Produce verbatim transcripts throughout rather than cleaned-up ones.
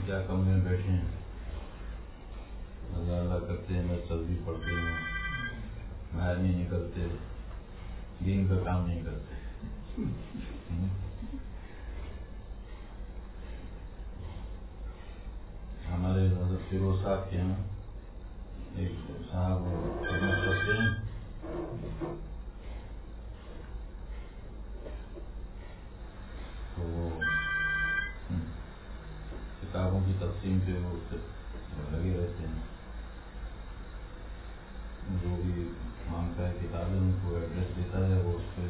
کیا کمرے میں بیٹھے ہیں، اللہ اللہ کرتے ہیں، میں تصویر پڑھتے ہیں، باہر نہیں نکلتے، دین کا کام نہیں کرتے۔ ہمارے حضرت فیروز صاحب کے یہاں ایک صاحب خدمت کرتے ہیں، تو وہ کتابوں کی تقسیم پہ وہ لگے رہتے ہیں، جو بھی مانگتا ہے کتابیں ان کو ایڈریس دیتا ہے، وہ اس پہ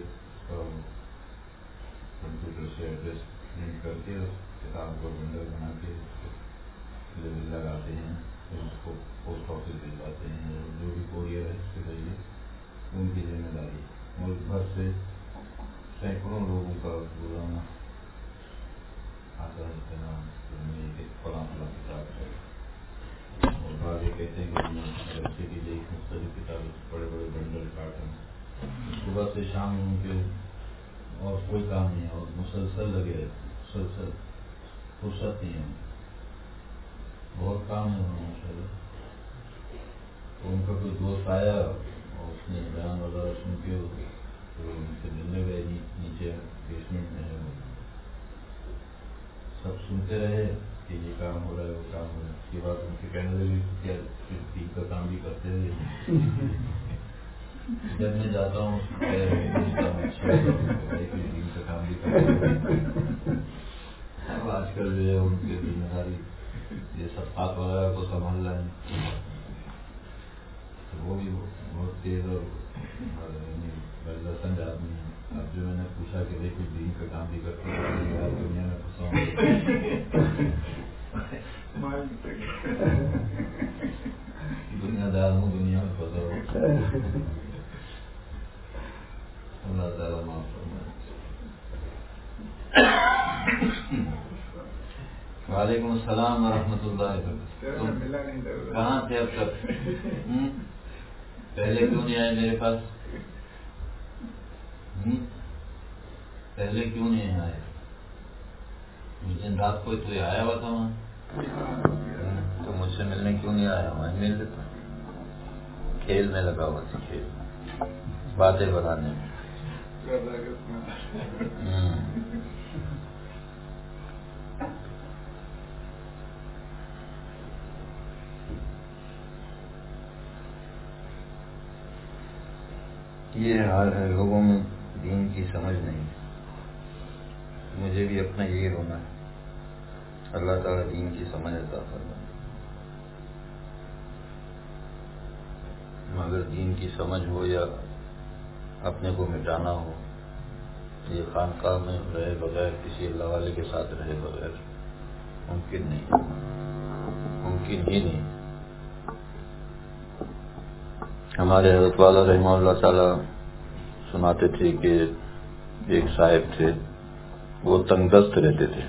کمپیوٹر سے ایڈریس پرنٹ کر کے اس کتاب کو بنڈل بنا کے لیبل لگاتے ہیں، پھر اس کو پوسٹ آفس بھجواتے ہیں، جو بھی کوریئر ہے اس کے ذریعے ان کی ذمہ داری۔ ملک بھر سے سینکڑوں لوگوں کا روزانہ آتا ہے نام فلاں فلاں کتاب ہے، اور بعض یہ کہتے ہیں کہ بچے کی لیے مختلف کتابیں، بڑے بڑے بنڈل کاٹن، صبح سے شام ان کے اور کوئی کام نہیں ہے، اور مسلسل لگے رہتے ہیں، مسلسل فرصت نہیں ہے، بہت کام ہے ماشاء اللہ۔ تو ان کا کوئی دوست آیا اور اس نے بیان وغیرہ سن کے ان سے ملنے گئے، نیچے بیسمنٹ میں ہے، سب سنتے رہے کہ یہ کام ہو رہا ہے وہ کام ہو رہا ہے، اس کے بعد ان کے کہنے لگے کیا دین کا کام بھی کرتے ہوئے جب میں جاتا ہوں دین کا کام بھی کرتے ہوئے۔ اب آج کل جو ہے ان کی ذمہ داری یہ صفحات وغیرہ کو سنبھالنا ہے، تو وہ بھی بہت تیز اور سنج آدمی ہے۔ اب جو میں نے پوچھا کہ دیکھو دین کا کام بھی کرتے ہیں، دنیا میں پھنسا دنیا دار ہوں، دنیا میں پھنسا ہوں، اللہ تعالیٰ معاف فرمائے۔ وعلیکم السلام ورحمۃ اللہ وبرکاتہ۔ کہاں تھے اب تک؟ پہلے کیوں نہیں آئے میرے پاس؟ پہلے کیوں نہیں آئے؟ اس دن رات کو تو آیا ہوا تھا وہاں، تو مجھ سے ملنے کیوں نہیں آیا؟ وہاں مل لیتا، کھیل میں لگا ہوا تھا، کھیل باتیں بتانے میں۔ یہ حال ہے لوگوں میں، دین کی سمجھ نہیں۔ مجھے بھی اپنا یہی رونا ہے، اللہ تعالیٰ دین کی سمجھ عطا فرمائے۔ مگر دین کی سمجھ ہو یا اپنے کو مٹانا ہو، یہ خانقاہ میں رہے بغیر، کسی اللہ والے کے ساتھ رہے بغیر ممکن نہیں، ممکن ہی نہیں۔ ہمارے حضرت والا رحمہ اللہ تعالیٰ سناتے تھے کہ ایک صاحب تھے، وہ تنگ دست رہتے تھے،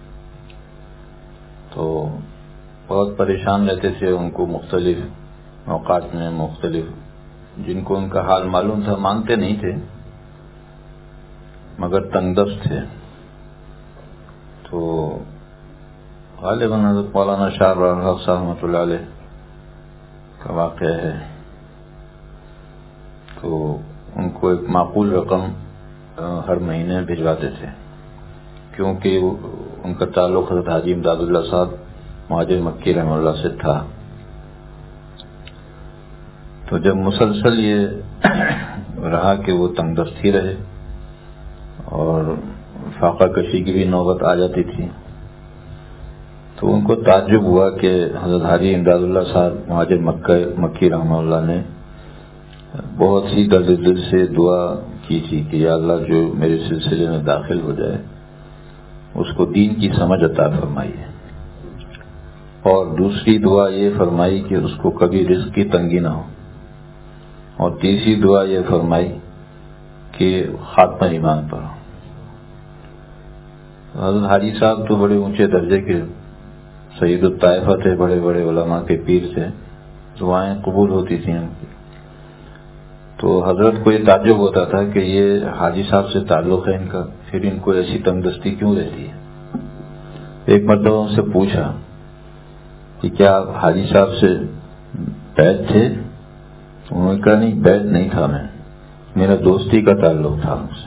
تو بہت پریشان رہتے تھے، ان کو مختلف اوقات میں مختلف جن کو ان کا حال معلوم تھا مانگتے نہیں تھے، مگر تنگ دست تھے۔ تو غالباً حضرت مولانا شاہ الحق صاحب رحمۃ اللہ علیہ کا واقعہ ہے، تو ان کو ایک معقول رقم ہر مہینے بھجواتے تھے، کیونکہ ان کا تعلق حضرت حاجی امداد اللہ صاحب مہاجر مکی رحمہ اللہ سے تھا۔ تو جب مسلسل یہ رہا کہ وہ تنگ دست ہی رہے اور فاقہ کشی کی بھی نوبت آ جاتی تھی، تو ان کو تعجب ہوا کہ حضرت حاجی امداد اللہ صاحب مہاجر مکہ مکی رحمہ اللہ نے بہت ہی درد دل سے دعا کی تھی کہ یا اللہ جو میرے سلسلے میں داخل ہو جائے اس کو دین کی سمجھ عطا فرمائیے، اور دوسری دعا یہ فرمائی کہ اس کو کبھی رزق کی تنگی نہ ہو، اور تیسری دعا یہ فرمائی کہ خاتمہ ایمان پر ہو۔ حضرت حاجی صاحب تو بڑے اونچے درجے کے سید الطائفہ تھے، بڑے بڑے علماء کے پیر تھے، دعائیں قبول ہوتی تھیں ان کی۔ تو حضرت کو یہ تعجب ہوتا تھا کہ یہ حاجی صاحب سے تعلق ہے ان کا، پھر ان کو ایسی تنگ دستی کیوں رہتی ہے۔ ایک مرتبہ ان سے پوچھا کہ کیا آپ حاجی صاحب سے بیعت تھے؟ انہوں نے کہا نہیں بیعت نہیں تھا، میں میرا دوستی کا تعلق تھا ان سے۔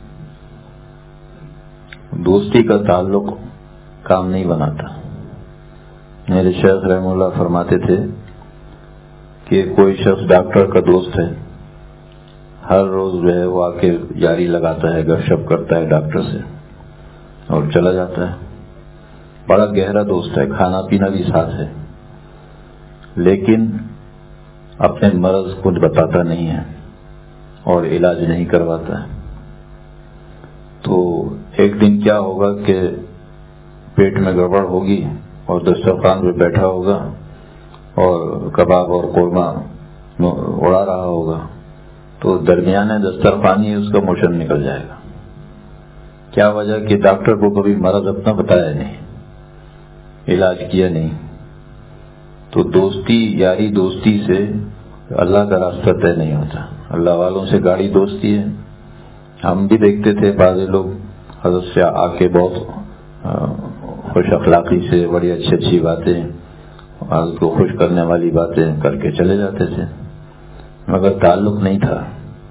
دوستی کا تعلق کام نہیں بناتا۔ میرے شیخ رحمہ اللہ فرماتے تھے کہ کوئی شخص ڈاکٹر کا دوست ہے، ہر روز جو ہے وہ آ کے یاری لگاتا ہے، گپ شپ کرتا ہے ڈاکٹر سے اور چلا جاتا ہے، بڑا گہرا دوست ہے، کھانا پینا بھی ساتھ ہے، لیکن اپنے مرض کو بتاتا نہیں ہے اور علاج نہیں کرواتا ہے۔ تو ایک دن کیا ہوگا کہ پیٹ میں گڑبڑ ہوگی اور دسترخوان پہ بیٹھا ہوگا اور کباب اور قورمہ اڑا رہا ہوگا، تو درمیان دسترخوان ہی اس کا موشن نکل جائے گا۔ کیا وجہ کہ ڈاکٹر کو کبھی مرض اپنا بتایا نہیں، علاج کیا نہیں۔ تو دوستی یاری دوستی سے اللہ کا راستہ طے نہیں ہوتا۔ اللہ والوں سے گاڑی دوستی ہے۔ ہم بھی دیکھتے تھے بعض لوگ حضرت سے آ کے بہت خوش اخلاقی سے بڑی اچھی اچھی باتیں، حضرت کو خوش کرنے والی باتیں کر کے چلے جاتے تھے، مگر تعلق نہیں تھا۔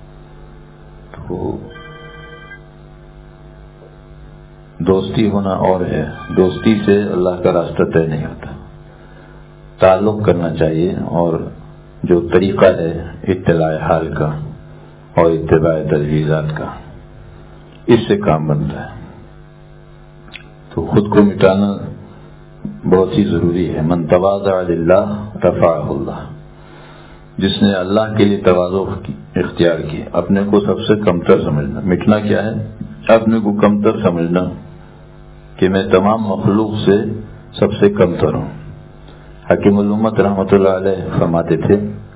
تو دوستی ہونا اور ہے، دوستی سے اللہ کا راستہ طے نہیں ہوتا۔ تعلق کرنا چاہیے، اور جو طریقہ ہے اطلاع حال کا اور اتباع تجویزات کا، اس سے کام بنتا ہے۔ تو خود کو مٹانا بہت ہی ضروری ہے۔ من تواضع للہ رفعہ اللہ، جس نے اللہ کے لیے تواضع اختیار کی، اپنے کو سب سے کمتر سمجھنا۔ مٹنا کیا ہے؟ اپنے کو کمتر سمجھنا کہ میں تمام مخلوق سے سب سے کمتر ہوں۔ حکیم الامت رحمۃ اللہ علیہ فرماتے تھے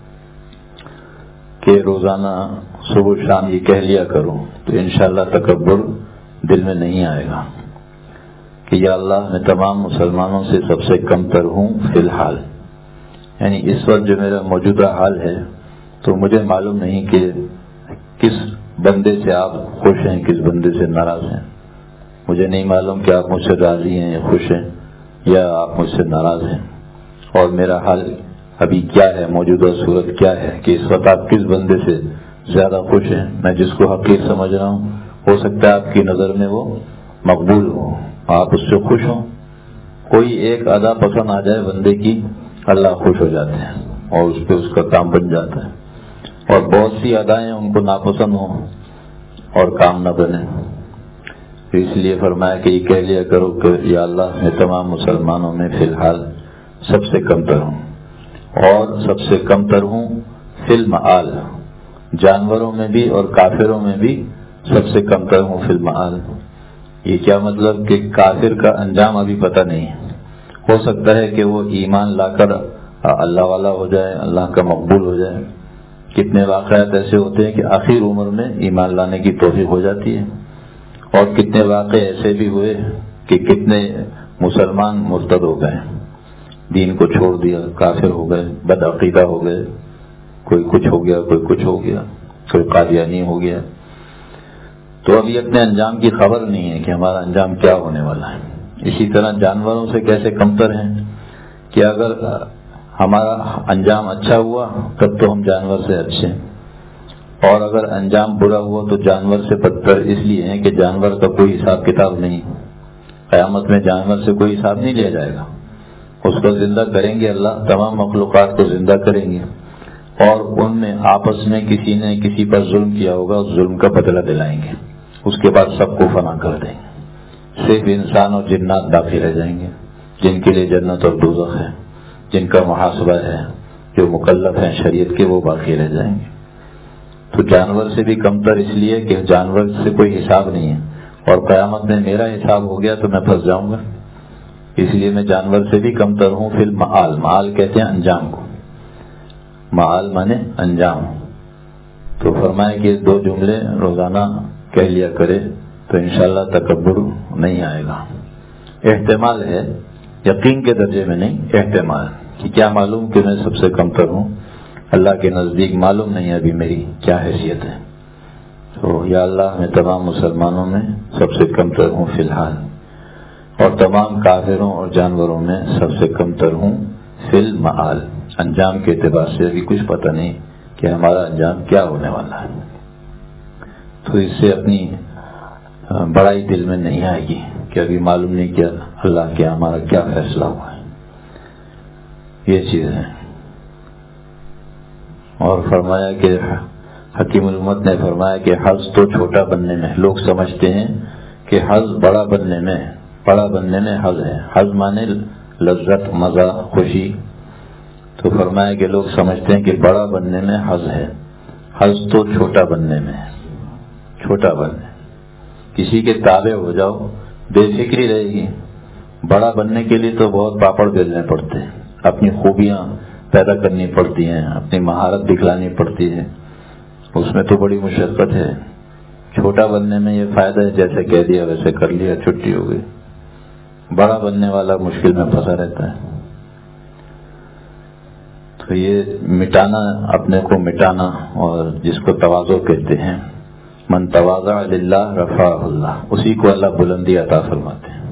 کہ روزانہ صبح شام یہ کہہ لیا کرو تو انشاءاللہ تکبر دل میں نہیں آئے گا کہ یا اللہ میں تمام مسلمانوں سے سب سے کمتر ہوں فی الحال، یعنی اس وقت جو میرا موجودہ حال ہے تو مجھے معلوم نہیں کہ کس بندے سے آپ خوش ہیں، کس بندے سے ناراض ہیں۔ مجھے نہیں معلوم کہ آپ مجھ سے راضی ہیں یا خوش ہیں، یا آپ مجھ سے ناراض ہیں، اور میرا حال ابھی کیا ہے، موجودہ صورت کیا ہے کہ اس وقت آپ کس بندے سے زیادہ خوش ہیں۔ میں جس کو حقیر سمجھ رہا ہوں ہو سکتا ہے آپ کی نظر میں وہ مقبول ہو، آپ اس سے خوش ہوں۔ کوئی ایک ادا پسند آ جائے بندے کی، اللہ خوش ہو جاتے ہیں اور اس پہ اس کا کام بن جاتا ہے، اور بہت سی ادائیں ان کو ناپسند ہوں اور کام نہ بنے۔ تو اس لیے فرمایا کہ یہ کہہ لیا کرو کہ یا اللہ میں تمام مسلمانوں میں فی الحال سب سے کمتر ہوں، اور سب سے کمتر ہوں فی المآل، جانوروں میں بھی اور کافروں میں بھی سب سے کمتر ہوں فی المآل۔ یہ کیا مطلب کہ کافر کا انجام ابھی پتہ نہیں ہے، ہو سکتا ہے کہ وہ ایمان لا کر اللہ والا ہو جائے، اللہ کا مقبول ہو جائے۔ کتنے واقعات ایسے ہوتے ہیں کہ آخر عمر میں ایمان لانے کی توفیق ہو جاتی ہے، اور کتنے واقعے ایسے بھی ہوئے کہ کتنے مسلمان مرتد ہو گئے، دین کو چھوڑ دیا، کافر ہو گئے، بدعقیدہ ہو گئے، کوئی کچھ ہو گیا، کوئی کچھ ہو گیا، کوئی قادیانی ہو گیا۔ تو ابھی اپنے انجام کی خبر نہیں ہے کہ ہمارا انجام کیا ہونے والا ہے۔ اسی طرح جانوروں سے کیسے کمتر ہیں کہ اگر ہمارا انجام اچھا ہوا تب تو ہم جانور سے اچھے ہیں، اور اگر انجام برا ہوا تو جانور سے بدتر اس لیے ہیں کہ جانور کا کوئی حساب کتاب نہیں، قیامت میں جانور سے کوئی حساب نہیں لیا جائے گا، اس کو زندہ کریں گے اللہ، تمام مخلوقات کو زندہ کریں گے، اور ان میں آپس میں کسی نے کسی پر ظلم کیا ہوگا اس ظلم کا بدلہ دلائیں گے، اس کے بعد سب کو فنا کر دیں گے، صرف انسان اور جنات باقی رہ جائیں گے، جن کے لیے جنت اور دوزخ ہے، جن کا محاسبہ ہے، جو مکلف ہیں شریعت کے، وہ باقی رہ جائیں گے۔ تو جانور سے بھی کمتر اس لیے کہ جانور سے کوئی حساب نہیں ہے، اور قیامت میں میرا حساب ہو گیا تو میں پھنس جاؤں گا، اس لیے میں جانور سے بھی کمتر ہوں فی المآل۔ مآل کہتے ہیں انجام کو، مآل مانے انجام۔ تو فرمائے کہ دو جملے روزانہ کہہ لیا کرے تو انشاءاللہ تکبر نہیں آئے گا۔ احتمال ہے، یقین کے درجے میں نہیں، احتمال کہ کیا معلوم کہ میں سب سے کمتر ہوں، اللہ کے نزدیک معلوم نہیں ابھی میری کیا حیثیت ہے۔ تو یا اللہ میں تمام مسلمانوں میں سب سے کمتر ہوں فی الحال، اور تمام کافروں اور جانوروں میں سب سے کمتر ہوں فی المآل، انجام کے اعتبار سے ابھی کچھ پتہ نہیں کہ ہمارا انجام کیا ہونے والا ہے، تو اس سے اپنی بڑائی دل میں نہیں آئے گی کہ ابھی معلوم نہیں کیا اللہ کیا ہمارا کیا فیصلہ ہوا ہے. یہ چیز ہے. اور فرمایا کہ حکیم الامت نے فرمایا کہ حظ تو چھوٹا بننے میں، لوگ سمجھتے ہیں کہ حظ بڑا بننے میں، بڑا بننے میں حظ ہے. حظ مانے لذت، مزہ، خوشی. تو فرمایا کہ لوگ سمجھتے ہیں کہ بڑا بننے میں حظ ہے. حظ تو چھوٹا بننے میں، چھوٹا بننے. کسی کے تابع ہو جاؤ بے فکری رہے گی. بڑا بننے کے لیے تو بہت پاپڑ بیلنے پڑتے ہیں، اپنی خوبیاں پیدا کرنی پڑتی ہیں، اپنی مہارت دکھلانی پڑتی ہے، اس میں تو بڑی مشقت ہے. چھوٹا بننے میں یہ فائدہ ہے، جیسے کہہ دیا ویسے کر لیا، چھٹی ہو گئی. بڑا بننے والا مشکل میں پھنسا رہتا ہے. تو یہ مٹانا، اپنے کو مٹانا، اور جس کو تواضع کہتے ہیں، من تواضع للہ رفعہ اللہ، اسی کو اللہ بلندی عطا فرماتے ہیں.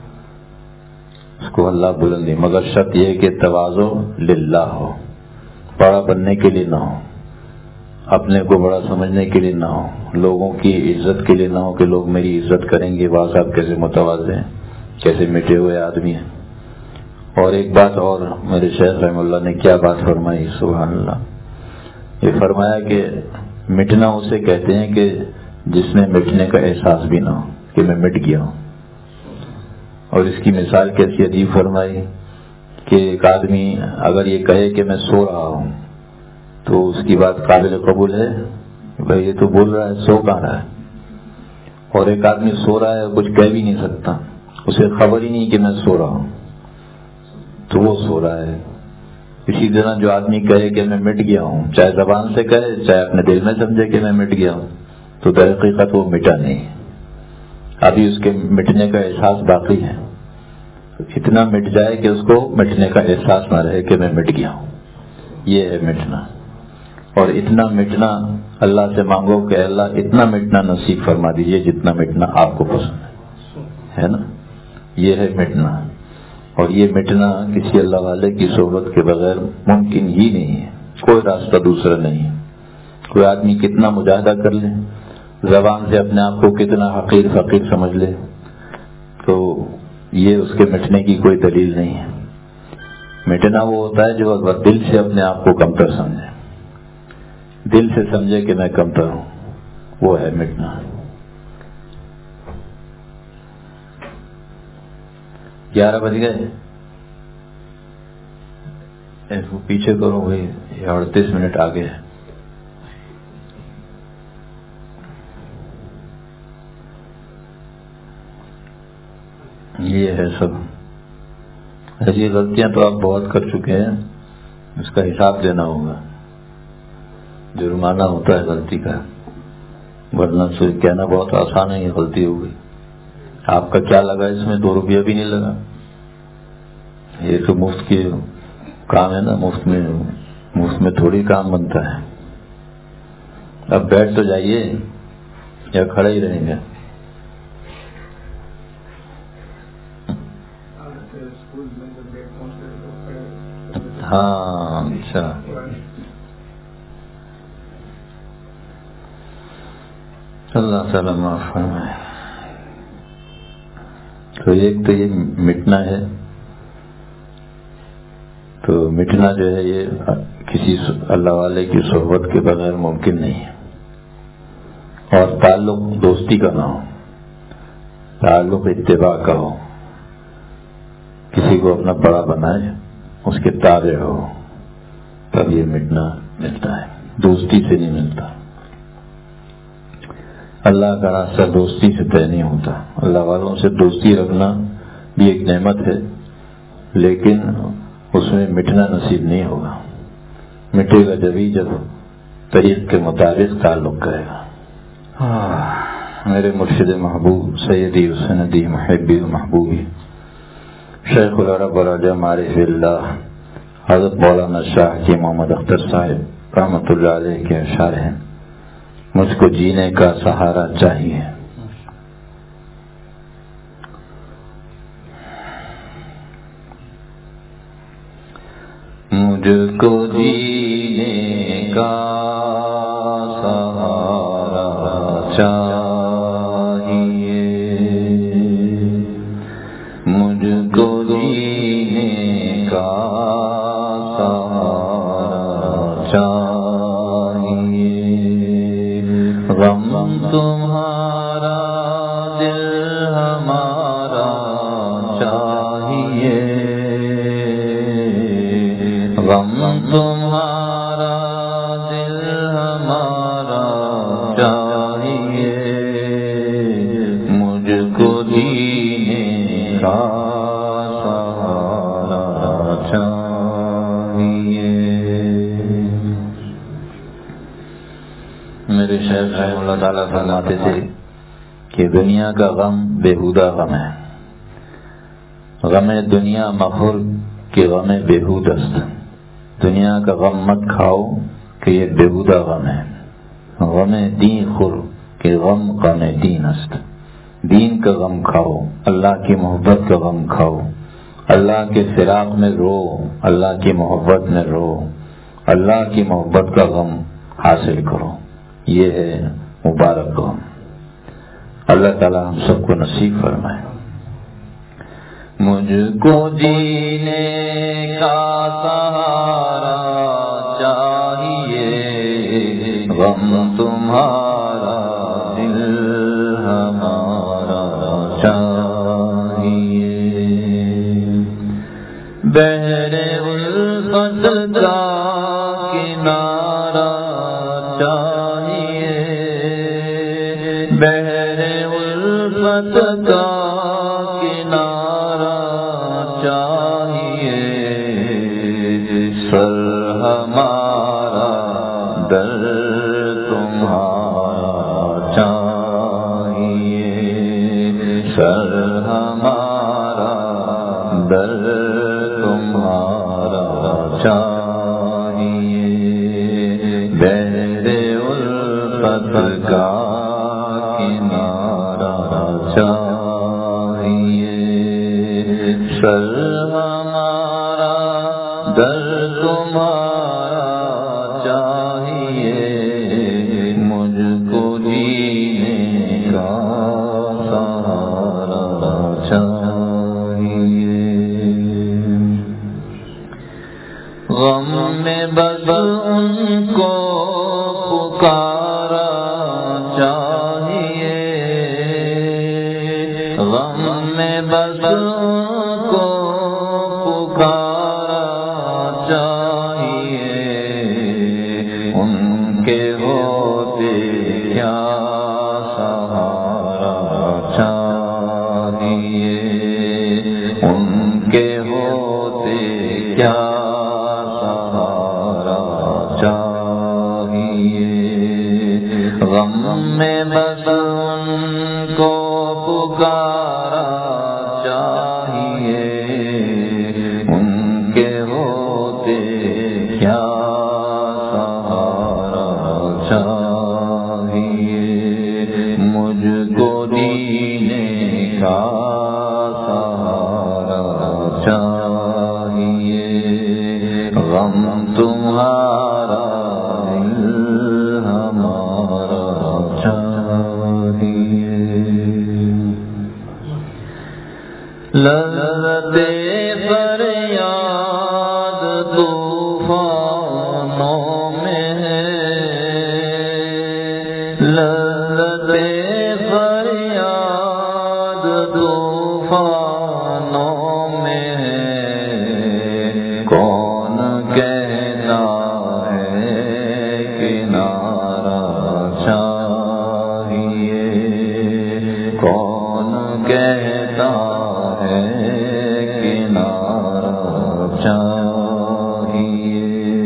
اس کو اللہ بلندی، مگر شرط یہ کہ تواضع للہ ہو، بڑا بننے کے لیے نہ ہو، اپنے کو بڑا سمجھنے کے لیے نہ ہو، لوگوں کی عزت کے لیے نہ ہو کہ لوگ میری عزت کریں گے، واہ صاحب کیسے متواضع ہیں، کیسے مٹے ہوئے آدمی ہیں. اور ایک بات اور میرے شیخ رحم اللہ نے کیا بات فرمائی، سبحان اللہ. یہ فرمایا کہ مٹنا اسے کہتے ہیں کہ جس میں مٹنے کا احساس بھی نہ ہو کہ میں مٹ گیا ہوں. اور اس کی مثال کیسی عجیب فرمائی کہ ایک آدمی اگر یہ کہے کہ میں سو رہا ہوں تو اس کی بات قابل قبول ہے، بھائی یہ تو بول رہا ہے، سو کہاں رہا ہے. اور ایک آدمی سو رہا ہے، کچھ کہہ بھی نہیں سکتا، اسے خبر ہی نہیں کہ میں سو رہا ہوں، تو وہ سو رہا ہے. اسی طرح جو آدمی کہے کہ میں مٹ گیا ہوں، چاہے زبان سے کہے چاہے اپنے دل میں سمجھے کہ میں مٹ گیا ہوں، تو در حقیقت وہ مٹا نہیں، ابھی اس کے مٹنے کا احساس باقی ہے. اتنا مٹ جائے کہ اس کو مٹنے کا احساس نہ رہے کہ میں مٹ گیا ہوں. یہ ہے مٹنا. اور اتنا مٹنا اللہ سے مانگو کہ اللہ اتنا مٹنا نصیب فرما دیجئے جتنا مٹنا آپ کو پسند ہے، ہے نا. یہ ہے مٹنا. اور یہ مٹنا کسی اللہ والے کی صحبت کے بغیر ممکن ہی نہیں ہے، کوئی راستہ دوسرا نہیں ہے. کوئی آدمی کتنا مجاہدہ کر لے، زبان سے اپنے آپ کو کتنا حقیر فقیر سمجھ لے، تو یہ اس کے مٹنے کی کوئی دلیل نہیں ہے. مٹنا وہ ہوتا ہے جو اگر دل سے اپنے آپ کو کمتر سمجھے، دل سے سمجھے کہ میں کمتر ہوں، وہ ہے مٹنا. گیارہ بج گئے، اس کو پیچھے کرو بھائی، یہ اڑتیس منٹ آگے ہے. یہ ہے سب. ایسی غلطیاں تو آپ بہت کر چکے ہیں، اس کا حساب دینا ہوگا. جرمانہ ہوتا ہے غلطی کا، ورنہ صرف کہنا بہت آسان ہے یہ غلطی ہو گئی. آپ کا کیا لگا اس میں؟ دو روپیہ بھی نہیں لگا. یہ تو مفت کی کام ہے نا، مفت میں مفت میں تھوڑی کام بنتا ہے. اب بیٹھ تو جائیے یا کھڑے ہی رہیں گے؟ ہاں اچھا. اللہ تعالیٰ معاف فرمائے. تو ایک تو یہ مٹنا ہے. تو مٹنا جو ہے یہ کسی اللہ والے کی صحبت کے بغیر ممکن نہیں ہے. اور تعلق دوستی کا نہ ہو، تعلق اتباع کا ہو. کسی کو اپنا بڑا بنائے، اس کے تابع ہو، تب یہ مٹنا ملتا ہے، دوستی سے نہیں ملتا. اللہ کا راستہ دوستی سے طے نہیں ہوتا. اللہ والوں سے دوستی رکھنا بھی ایک نعمت ہے، لیکن اس میں مٹنا نصیب نہیں ہوگا. مٹے گا جبھی جب طریق کے مطابق تعلق کرے گا. میرے مرشد محبوب سیدی وسندی محبی و محبوبی شیخ العرب راجہ معرف اللہ حضرت مولانا شاہ کی محمد اختر صاحب رحمۃ اللہ علیہ کے اشعار ہیں، مجھ کو جینے کا سہارا چاہیے. مجھ کو جینے کا سہارا چاہیے، مجھ کو جینے کا سہارا چاہیے، غم تمہارا دل ہمارا چاہیے، غم تمہارا دل ہمارا چاہیے، مجھ کو جینے کا سہارا چاہیے۔ میرے شیخ رحمہ اللہ تعالیٰ فرماتے تھے کہ دنیا کا غم بےہودہ غم ہے، غم دنیا مخور کہ غم بےہود است، دنیا کا غم مت کھاؤ کہ یہ بےہودہ غم ہے، غم دین خور کہ غم غم دین است، دین کا غم کھاؤ، اللہ کی محبت کا غم کھاؤ، اللہ کے فراق میں رو، اللہ کی محبت میں رو، اللہ کی محبت کا غم حاصل کرو، یہ ہے مبارک غم۔ اللہ تعالیٰ ہم سب کو نصیب فرمائے۔ مجھ کو جینے کا سہارا چاہیے، غم تمہارا دل ہمارا چاہیے، بحر الفت کا کنارہ چاہیے، بحر الفت کا کنارہ چاہیے، سر ہمارا در تمہارا چاہیے، سر ہمارا در تمہارا چاہیے، بحر الفت کا کنارہ چاہیے، سر ہمارا در تمہارا چاہیے، مجھ کو جینے کا سہارا چاہیے، غم میں بس ان کو پکارا چاہیے، غم میں بس ان کو پکارا چاہیے، ان کے ہوتے کیا سہارا چاہیے، ان کے ہوتے کیا سہارا چاہیے، غم میں بس ان کو پکارا چاہیے، ان کے ہوتے کیا سہارا چاہیے، مجھ کو جینے کا سہارا چاہیے، غم تمہارا دل ہمارا چاہیے، لذت فریاد طوفانوں میں ہے، لذت فریاد طوفانوں میں ہے، کون کہتا ہے کنارہ چاہیے، کون کہتا ہے کنارہ چاہیے،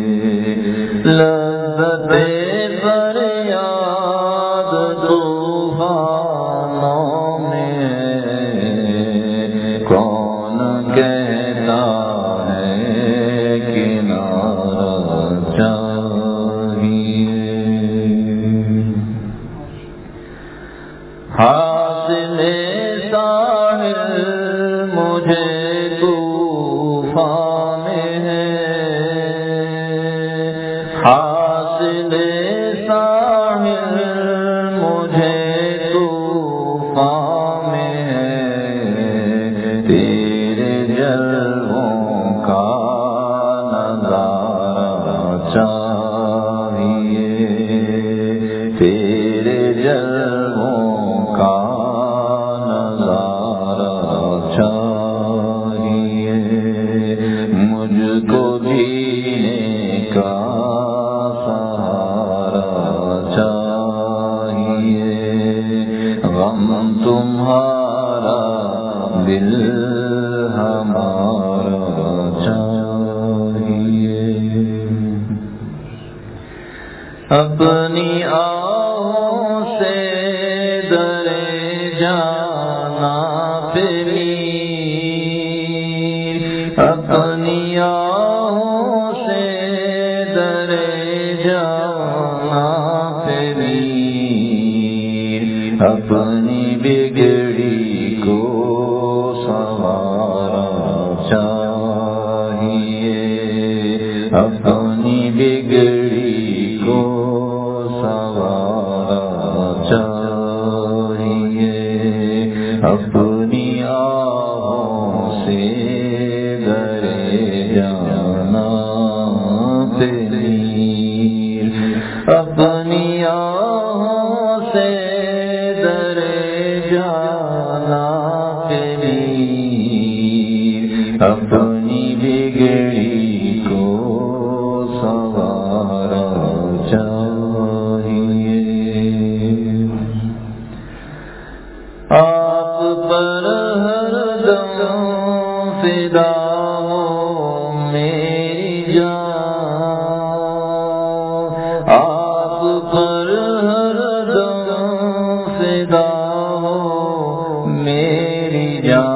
لذت فریاد طوفانوں میں کون کہتا ہے کنارہ چاہیے، حاصل ساحل مجھے طوفان میں ہے، تیرے جلووں کا نظارہ چاہیے، تیرے جلووں کا نظارہ چاہیے، مجھ کو جینے کا سہارا چاہیے، غم تمہارا دل ہمارا چاہیے، اپنی آہوں سے درے جانا تیری، اپنی آہوں سے درے جانا تیری، اپنی بگڑی کو سنوارا چاہیے، اپنی بگڑی کو سنوارا چاہیے، اپنی آہوں سے درے جانا تیری، اپنی آہوں سے درے جانا تیری، اپنی بگڑی کو سنوارا چاہیے، آپ پر ہر دم فدا ہو میری جان، آپ پر ہر دم فدا ہو میری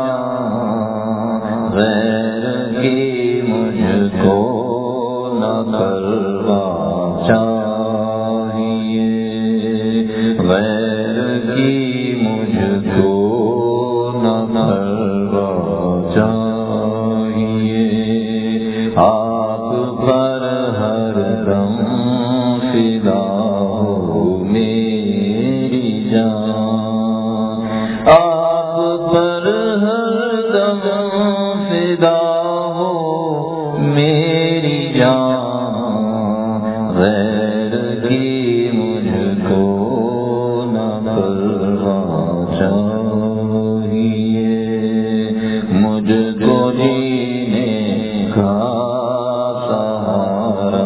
جان، غیر کی مجھ کو نہ کروا چاہیے، غیر کی مجھ کو نہ کروا چاہیے، آپ پر ہر دم فدا ہو میری جان، آپ پر ہر دم فدا ہو میری جان، غیر کی مجھ کو نہ کروا چاہیے، مجھ کو جینے کا سہارا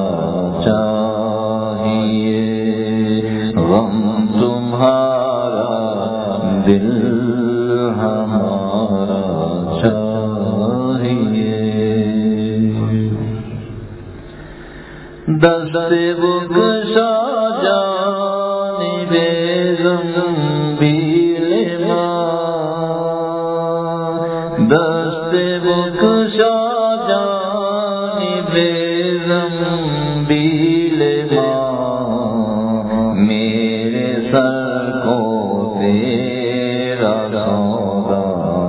چاہیے، غم تمہارا دل ہمارا چاہیے، دست بگشا جانب زنبیل ماں، دست بگشا جانب زنبیل ماں، میرے سر کو تیرا سودا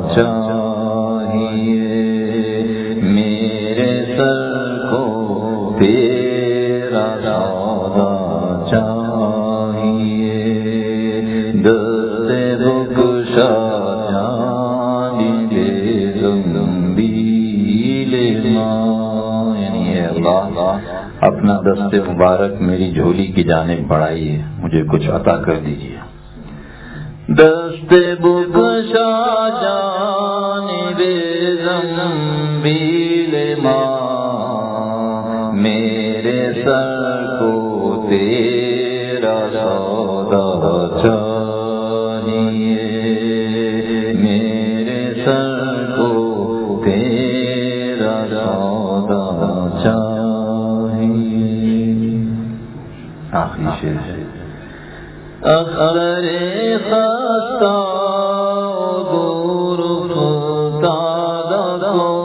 چاہیے، میرے سر کو تیرا سودا چاہیے، دست بگشا جانب زنبیل ماں، یعنی اے اللہ اپنا دست مبارک میری جھولی کی جانب بڑھائیے، مجھے کچھ عطا کر دیجیے، دست بگشا جانب زنبیل ماں، میرے سر کو تیرا سودا چاہیے، میرے سر کو تیرا سودا چاہیے، آخری شعر ہے، اختر خستہ دور افتادہ ہو،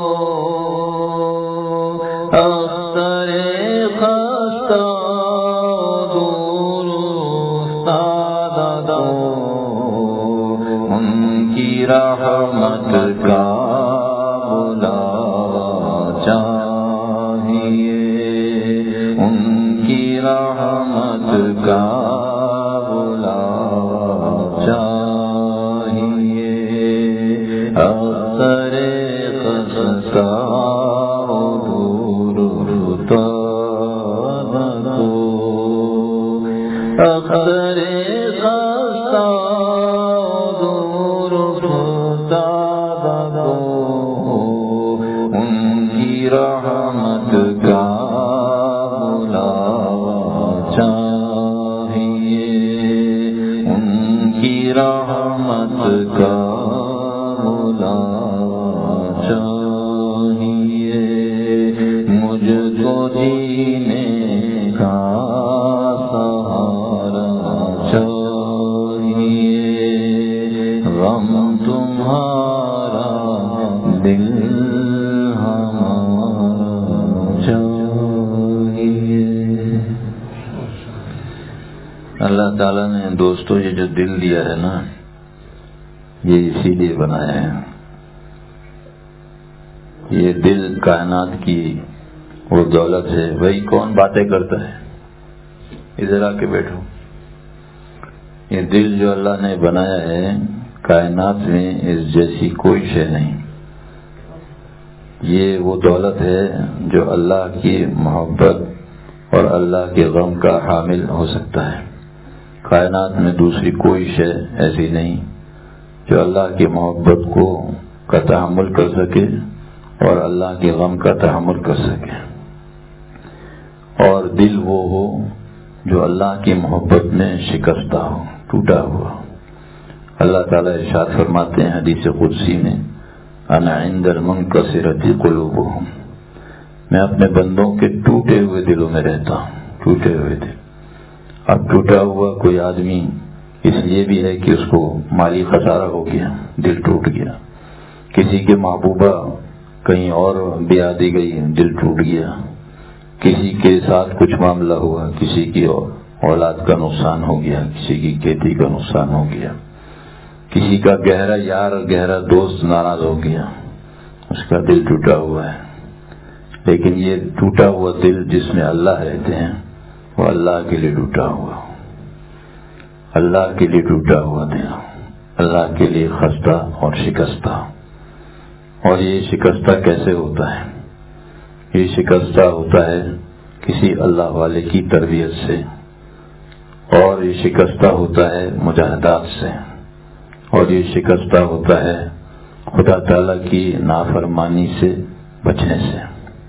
اختر خستہ دور افتادہ ہو، ان کی رحمت کا بلاوا چاہیے، ان کی رحمت کا چاہیے، رحمت کا بلاوا چاہیے، ان کی رحمت کا بلاوا چاہیے، مجھ کو جینے کا سہارا چاہیے، غم تمہارا دل اللہ تعالیٰ نے دوستو یہ جو دل دیا ہے نا، یہ اسی لیے بنایا ہے۔ یہ دل کائنات کی وہ دولت ہے۔ وہی کون باتیں کرتا ہے؟ ادھر آ کے بیٹھو۔ یہ دل جو اللہ نے بنایا ہے، کائنات میں اس جیسی کوئی شے نہیں۔ یہ وہ دولت ہے جو اللہ کی محبت اور اللہ کے غم کا حامل ہو سکتا ہے۔ کائنات میں دوسری کوئی شے ایسی نہیں جو اللہ کی محبت کو کا تحمل کر سکے اور اللہ کے غم کا تحمل کر سکے۔ اور دل وہ ہو جو اللہ کی محبت میں شکستہ ہو، ٹوٹا ہوا۔ اللہ تعالیٰ ارشاد فرماتے ہیں حدیث قدسی میں، انا عند المنکسرۃ قلوبہم، میں اپنے بندوں کے ٹوٹے ہوئے دلوں میں رہتا ہوں۔ ٹوٹے ہوئے دل۔ اب ٹوٹا ہوا کوئی آدمی اس لیے بھی ہے کہ اس کو مالی خسارہ ہو گیا، دل ٹوٹ گیا، کسی کے محبوبہ کہیں اور بیاہ دی گئی، دل ٹوٹ گیا، کسی کے ساتھ کچھ معاملہ ہوا، کسی کی اولاد کا نقصان ہو گیا، کسی کی کھیتی کا نقصان ہو گیا، کسی کا گہرا یار گہرا دوست ناراض ہو گیا، اس کا دل ٹوٹا ہوا ہے۔ لیکن یہ ٹوٹا ہوا دل جس میں اللہ رہتے ہیں، وہ اللہ کے لیے ٹوٹا ہوا، اللہ کے لیے ٹوٹا ہوا دل، اللہ کے لیے خستہ اور شکستہ۔ اور یہ شکستہ کیسے ہوتا ہے؟ یہ شکستہ ہوتا ہے کسی اللہ والے کی تربیت سے، اور یہ شکستہ ہوتا ہے مجاہدات سے، اور یہ شکستہ ہوتا ہے خدا تعالیٰ کی نافرمانی سے بچنے سے۔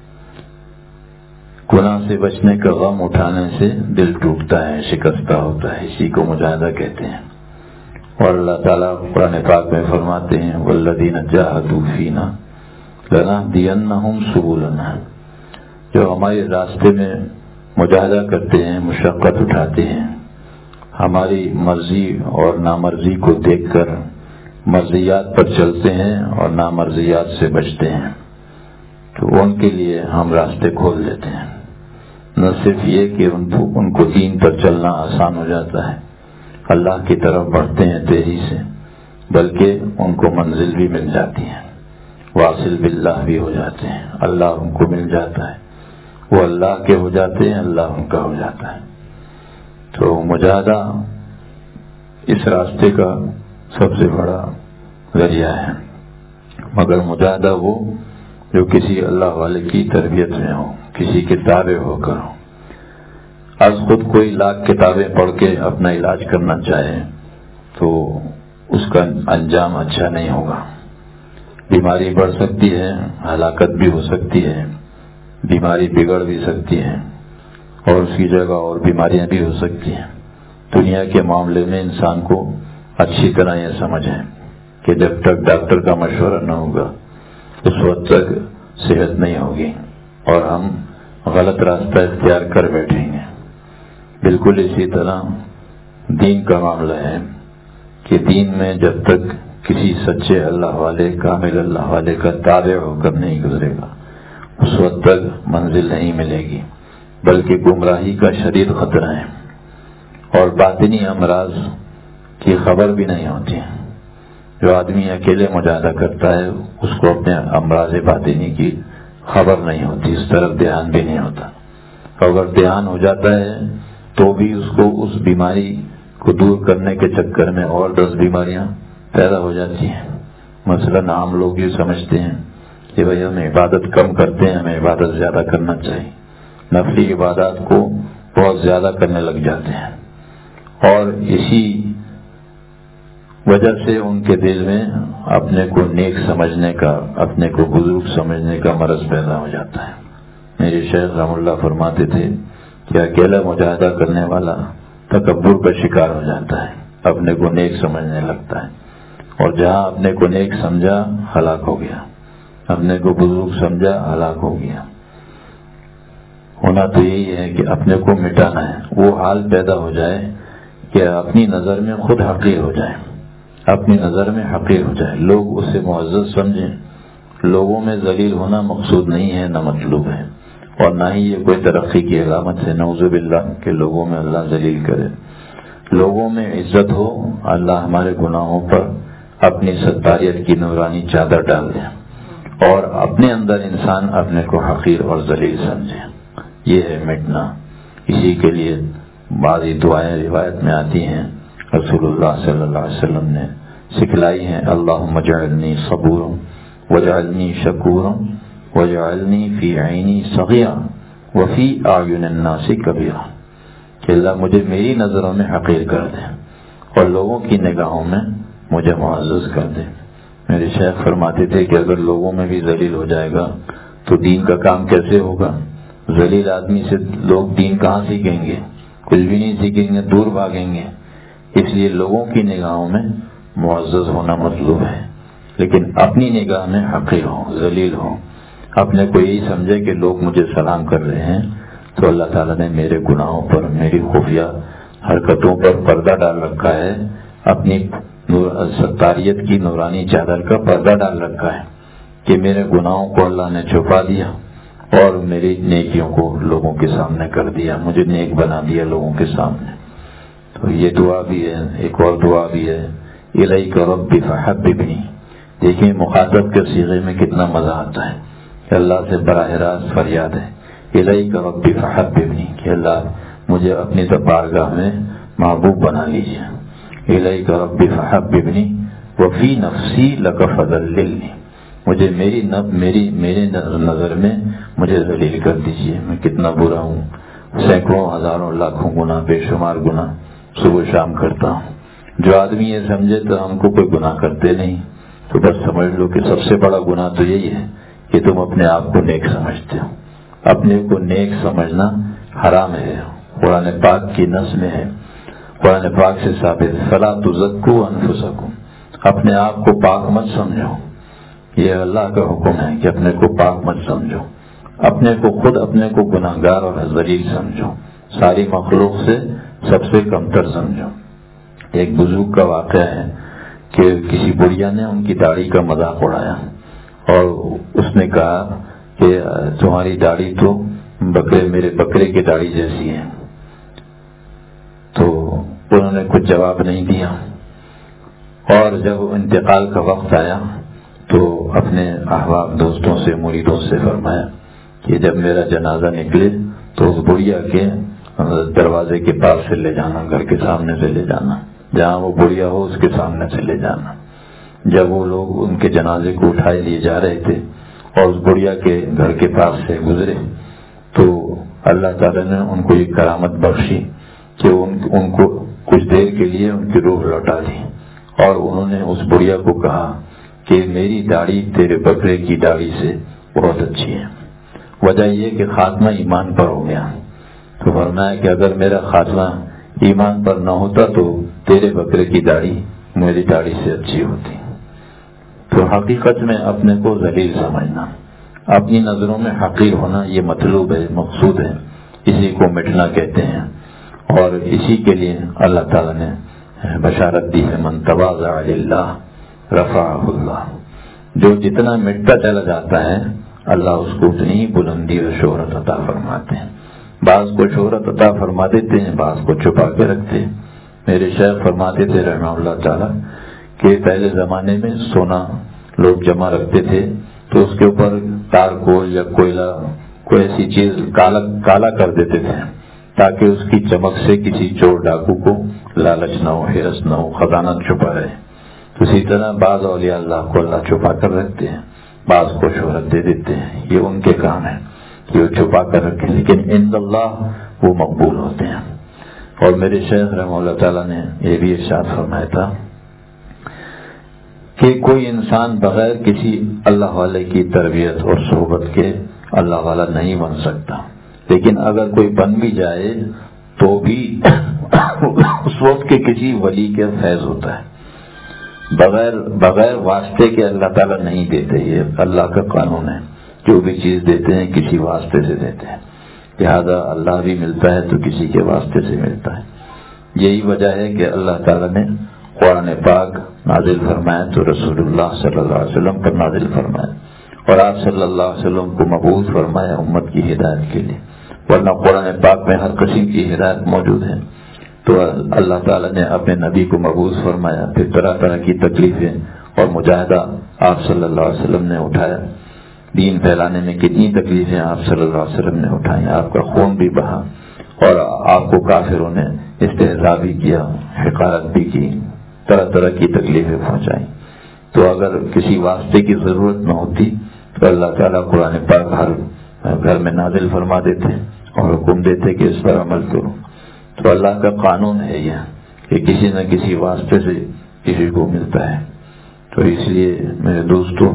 گناہ سے بچنے کا غم اٹھانے سے دل ٹوٹتا ہے، شکستہ ہوتا ہے، اسی کو مجاہدہ کہتے ہیں۔ اور اللہ تعالیٰ قرآن پاک میں فرماتے ہیں، والذین جاہدوا فینا لنہدینہم سبلنا، جو ہمارے راستے میں مجاہدہ کرتے ہیں، مشقت اٹھاتے ہیں، ہماری مرضی اور نامرضی کو دیکھ کر مرضیات پر چلتے ہیں اور نامرضیات سے بچتے ہیں، تو ان کے لیے ہم راستے کھول دیتے ہیں۔ نہ صرف یہ کہ ان کو ان کو دین پر چلنا آسان ہو جاتا ہے، اللہ کی طرف بڑھتے ہیں تیزی سے، بلکہ ان کو منزل بھی مل جاتی ہے، واصل باللہ بھی ہو جاتے ہیں، اللہ ان کو مل جاتا ہے، وہ اللہ کے ہو جاتے ہیں، اللہ ان کا ہو جاتا ہے۔ تو مجاہدہ اس راستے کا سب سے بڑا ذریعہ ہے، مگر مجاہدہ وہ جو کسی اللہ والے کی تربیت میں ہو، کسی کے تابع ہو کر ہو۔ آج خود کوئی لاکھ کتابیں پڑھ کے اپنا علاج کرنا چاہے تو اس کا انجام اچھا نہیں ہوگا، بیماری بڑھ سکتی ہے، ہلاکت بھی ہو سکتی ہے، بیماری بگڑ بھی سکتی ہے، اور اس کی جگہ اور بیماریاں بھی ہو سکتی ہیں۔ دنیا کے معاملے میں انسان کو اچھی طرح یہ سمجھ ہے کہ جب تک ڈاکٹر کا مشورہ نہ ہوگا اس وقت تک صحت نہیں ہوگی، اور ہم غلط راستہ اختیار کر بیٹھیں گے۔ بالکل اسی طرح دین کا معاملہ ہے کہ دین میں جب تک کسی سچے اللہ والے، کامل اللہ والے کا تابع ہو کر نہیں گزرے گا، اس وقت تک منزل نہیں ملے گی، بلکہ گمراہی کا شدید خطرہ ہے، اور باطنی امراض کی خبر بھی نہیں ہوتی۔ جو آدمی اکیلے مجاہدہ کرتا ہے اس کو اپنے امراض باطنی کی خبر نہیں ہوتی، اس طرف دھیان بھی نہیں ہوتا، اگر دھیان ہو جاتا ہے تو بھی اس کو اس بیماری کو دور کرنے کے چکر میں اور دس بیماریاں پیدا ہو جاتی ہیں۔ مثلاً عام لوگ یہ سمجھتے ہیں کہ بھئی ہم عبادت کم کرتے ہیں، ہمیں عبادت زیادہ کرنا چاہیے، نفلی عبادات کو بہت زیادہ کرنے لگ جاتے ہیں، اور اسی وجہ سے ان کے دل میں اپنے کو نیک سمجھنے کا، اپنے کو بزرگ سمجھنے کا مرض پیدا ہو جاتا ہے۔ میرے شیخ رحم اللہ فرماتے تھے کہ اکیلا مجاہدہ کرنے والا تکبر کا شکار ہو جاتا ہے، اپنے کو نیک سمجھنے لگتا ہے، اور جہاں اپنے کو نیک سمجھا ہلاک ہو گیا، اپنے کو بزرگ سمجھا ہلاک ہو گیا۔ ہونا تو یہی ہے کہ اپنے کو مٹانا ہے، وہ حال پیدا ہو جائے کہ اپنی نظر میں خود حقیر ہو جائے، اپنی نظر میں حقیر ہو جائے، لوگ اسے معزز سمجھیں۔ لوگوں میں ذلیل ہونا مقصود نہیں ہے، نہ مطلوب ہے، اور نہ ہی یہ کوئی ترقی کی علامت ہے، نعوذ باللہ کہ لوگوں میں اللہ ذلیل کرے۔ لوگوں میں عزت ہو، اللہ ہمارے گناہوں پر اپنی ستاریت کی نورانی چادر ڈال دے، اور اپنے اندر انسان اپنے کو حقیر اور ذلیل سمجھے۔ یہ ہے مٹنا۔ اسی کے لیے بعضی دعائیں روایت میں آتی ہیں، رسول اللہ صلی اللہ علیہ وسلم نے سکھلائی ہیں، اللہم اجعلنی صبورا واجعلنی شکورا واجعلنی فی عینی صغیرا وفی اعین الناس کبیرا، کہ اللہ مجھے میری نظروں میں حقیر کر دے اور لوگوں کی نگاہوں میں مجھے معزز کر دے۔ میرے شیخ فرماتے تھے کہ اگر لوگوں میں بھی ذلیل ہو جائے گا تو دین کا کام کیسے ہوگا؟ ذلیل آدمی سے لوگ دین کہاں سیکھیں گے؟ کچھ بھی نہیں سیکھیں گے، دور بھاگیں گے۔ اس لیے لوگوں کی نگاہوں میں معزز ہونا مطلوب ہے، لیکن اپنی نگاہ میں حقیر ہو، ذلیل ہو، اپنے کو یہی سمجھے کہ لوگ مجھے سلام کر رہے ہیں تو اللہ تعالیٰ نے میرے گناہوں پر، میری خفیہ حرکتوں پر پردہ ڈال رکھا ہے، اپنی ستاریت کی نورانی چادر کا پردہ ڈال رکھا ہے کہ میرے گناہوں کو اللہ نے چھپا دیا اور میری نیکیوں کو لوگوں کے سامنے کر دیا، مجھے نیک بنا دیا لوگوں کے سامنے۔ تو یہ دعا بھی ہے، ایک اور دعا بھی ہے، الیک ربی فحببنی۔ دیکھیں مخاطب کے صیغے میں کتنا مزہ آتا ہے کہ اللہ سے براہ راست فریاد ہے، الیک ربی فحببنی، کہ اللہ مجھے اپنی بارگاہ میں محبوب بنا لیجیے۔ الیک ربی فحببنی وفی نفسی لک فذللنی، مجھے میری نب میری میرے نظر میں مجھے ذلیل کر دیجیے، میں کتنا برا ہوں، سینکڑوں ہزاروں لاکھوں گناہ، بے شمار گناہ صبح شام کرتا ہوں۔ جو آدمی یہ سمجھے تو ہم کو کوئی گناہ کرتے نہیں، تو بس سمجھ لو کہ سب سے بڑا گناہ تو یہی ہے کہ تم اپنے آپ کو نیک سمجھتے ہو۔ اپنے کو نیک سمجھنا حرام ہے، قرآن پاک کی نص میں ہے، قرآن پاک سے ثابت، فلا تزکوا انفسکم، اپنے آپ کو پاک مت سمجھو۔ یہ اللہ کا حکم ہے کہ اپنے کو پاک مت سمجھو، اپنے کو خود اپنے کو گناہگار اور ذلیل سمجھو، ساری مخلوق سے سب سے کمتر سمجھو۔ ایک بزرگ کا واقعہ ہے کہ کسی بڑھیا نے ان کی داڑھی کا مذاق اڑایا اور اس نے کہا کہ تمہاری داڑھی تو بکرے میرے بکرے کی داڑھی جیسی ہے۔ تو انہوں نے کچھ جواب نہیں دیا، اور جب انتقال کا وقت آیا تو اپنے احباب دوستوں سے، مریدوں سے فرمایا کہ جب میرا جنازہ نکلے تو اس بڑھیا کے دروازے کے پاس سے لے جانا، گھر کے سامنے سے لے جانا، جہاں وہ بڑھیا ہو اس کے سامنے سے لے جانا۔ جب وہ لوگ ان کے جنازے کو اٹھائے لیے جا رہے تھے اور اس بڑھیا کے گھر کے پاس سے گزرے تو اللہ تعالیٰ نے ان کو ایک کرامت بخشی کہ ان, ان کو کچھ دیر کے لیے ان کی روح لوٹا دی، اور انہوں نے اس بڑھیا کو کہا کہ میری داڑھی تیرے بکرے کی داڑھی سے بہت اچھی ہے۔ وجہ یہ کہ خاتمہ ایمان پر ہو گیا، تو فرمایا کہ اگر میرا خاتمہ ایمان پر نہ ہوتا تو تیرے بکرے کی داڑھی میری داڑھی سے اچھی ہوتی۔ تو حقیقت میں اپنے کو ذلیل سمجھنا، اپنی نظروں میں حقیر ہونا، یہ مطلوب ہے، مقصود ہے، اسی کو مٹنا کہتے ہیں، اور اسی کے لیے اللہ تعالیٰ نے بشارت دی ہے، من تواضع للہ رفعہ اللہ، جو جتنا مٹتا چلا جاتا ہے اللہ اس کو اتنی بلندی اور شہرت عطا فرماتے ہیں۔ بعض کو شہرت عطا فرما دیتے ہیں، بعض کو چھپا کے رکھتے ہیں۔ میرے شیخ فرماتے تھے رحمہ اللہ تعالیٰ کہ پہلے زمانے میں سونا لوگ جمع رکھتے تھے تو اس کے اوپر تارکول یا کوئلہ کوئی ایسی چیز کالا کالا کر دیتے تھے تاکہ اس کی چمک سے کسی چور ڈاکو کو لالچ نہ ہو، حرص نہ ہو، خزانہ چھپا رہے۔ اسی طرح بعض اولیاء اللہ کو اللہ چھپا کر رکھتے ہیں، بعض کو شہرت دے دیتے ہیں، یہ ان کے کام ہے کہ وہ چھپا کر رکھیں، لیکن عند اللہ وہ مقبول ہوتے ہیں۔ اور میرے شیخ رحمہ اللہ تعالیٰ نے یہ بھی ارشاد فرمایا تھا کہ کوئی انسان بغیر کسی اللہ والے کی تربیت اور صحبت کے اللہ والا نہیں بن سکتا، لیکن اگر کوئی بن بھی جائے تو بھی اس وقت کے کسی ولی کے فیض ہوتا ہے، بغیر بغیر واسطے کے اللہ تعالیٰ نہیں دیتے، یہ اللہ کا قانون ہے، جو بھی چیز دیتے ہیں کسی واسطے سے دیتے ہیں، لہذا اللہ بھی ملتا ہے تو کسی کے واسطے سے ملتا ہے۔ یہی وجہ ہے کہ اللہ تعالیٰ نے قرآن پاک نازل فرمایا تو رسول اللہ صلی اللہ علیہ وسلم پر نازل فرمایا، اور آپ صلی اللہ علیہ وسلم کو مبعوث فرمایا امت کی ہدایت کے لیے، ورنہ قرآن پاک میں ہر قسم کی ہدایت موجود ہے۔ تو اللہ تعالیٰ نے اپنے نبی کو مبعوث فرمایا، پھر طرح طرح کی تکلیفیں اور مجاہدہ آپ صلی اللہ علیہ وسلم نے اٹھایا، دین پھیلانے میں کتنی تکلیفیں آپ صلی اللہ علیہ وسلم نے اٹھائیں، آپ کا خون بھی بہا اور آپ کو کافروں نے استہزاء بھی کیا، حقارت بھی کی، طرح طرح کی تکلیفیں پہنچائیں۔ تو اگر کسی واسطے کی ضرورت نہ ہوتی تو اللہ تعالیٰ قرآن پاک ہر گھر میں نازل فرما دیتے اور حکم دیتے کہ اس پر عمل کرو۔ تو اللہ کا قانون ہے یہ کہ کسی نہ کسی واسطے سے کسی کو ملتا ہے۔ تو اس لیے میرے دوستوں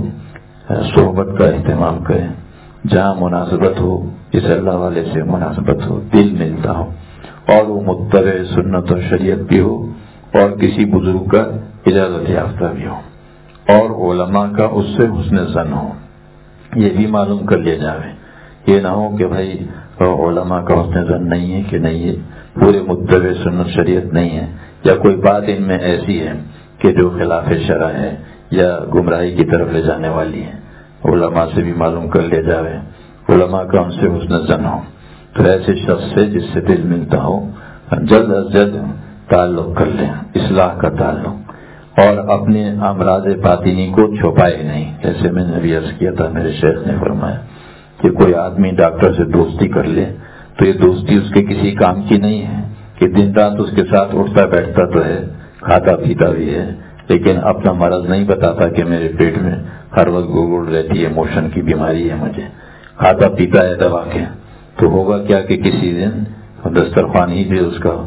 صحبت کا اہتمام کریں، جہاں مناسبت ہو، جس اللہ والے سے مناسبت ہو، دل ملتا ہو اور وہ متبع سنت اور شریعت بھی ہو اور کسی بزرگ کا اجازت یافتہ بھی ہو اور علماء کا اس سے حسن ظن ہو، یہ بھی معلوم کر لیا جاوے۔ یہ نہ ہو کہ بھائی علماء کا حسن ظن نہیں ہے کہ نہیں ہے، پورے متبع سنت شریعت نہیں ہے، یا کوئی بات ان میں ایسی ہے کہ جو خلاف شرع ہے یا گمراہی کی طرف لے جانے والی ہے، علماء سے بھی معلوم کر لیا جاوے، علماء کا ان سے حسن ظن ہو۔ تو ایسے شخص سے جس سے دل ملتا ہو جلد از جلد تعلق کر لیں، اصلاح کا تعلق، اور اپنے امراض باطنی کو چھپائے نہیں۔ جیسے میں نے ابھی عرض کیا تھا، میرے شیخ نے فرمایا کہ کوئی آدمی ڈاکٹر سے دوستی کر لے تو یہ دوستی اس کے کسی کام کی نہیں ہے، کہ دن رات اس کے ساتھ اٹھتا بیٹھتا تو ہے، کھاتا پیتا بھی ہے، لیکن اپنا مرض نہیں بتاتا کہ میرے پیٹ میں ہر وقت گڑگڑ رہتی ہے، موشن کی بیماری ہے، مجھے کھاتا پیتا ہے دوا کے، تو ہوگا کیا کہ کسی دن دسترخوان ہی پہ اس کا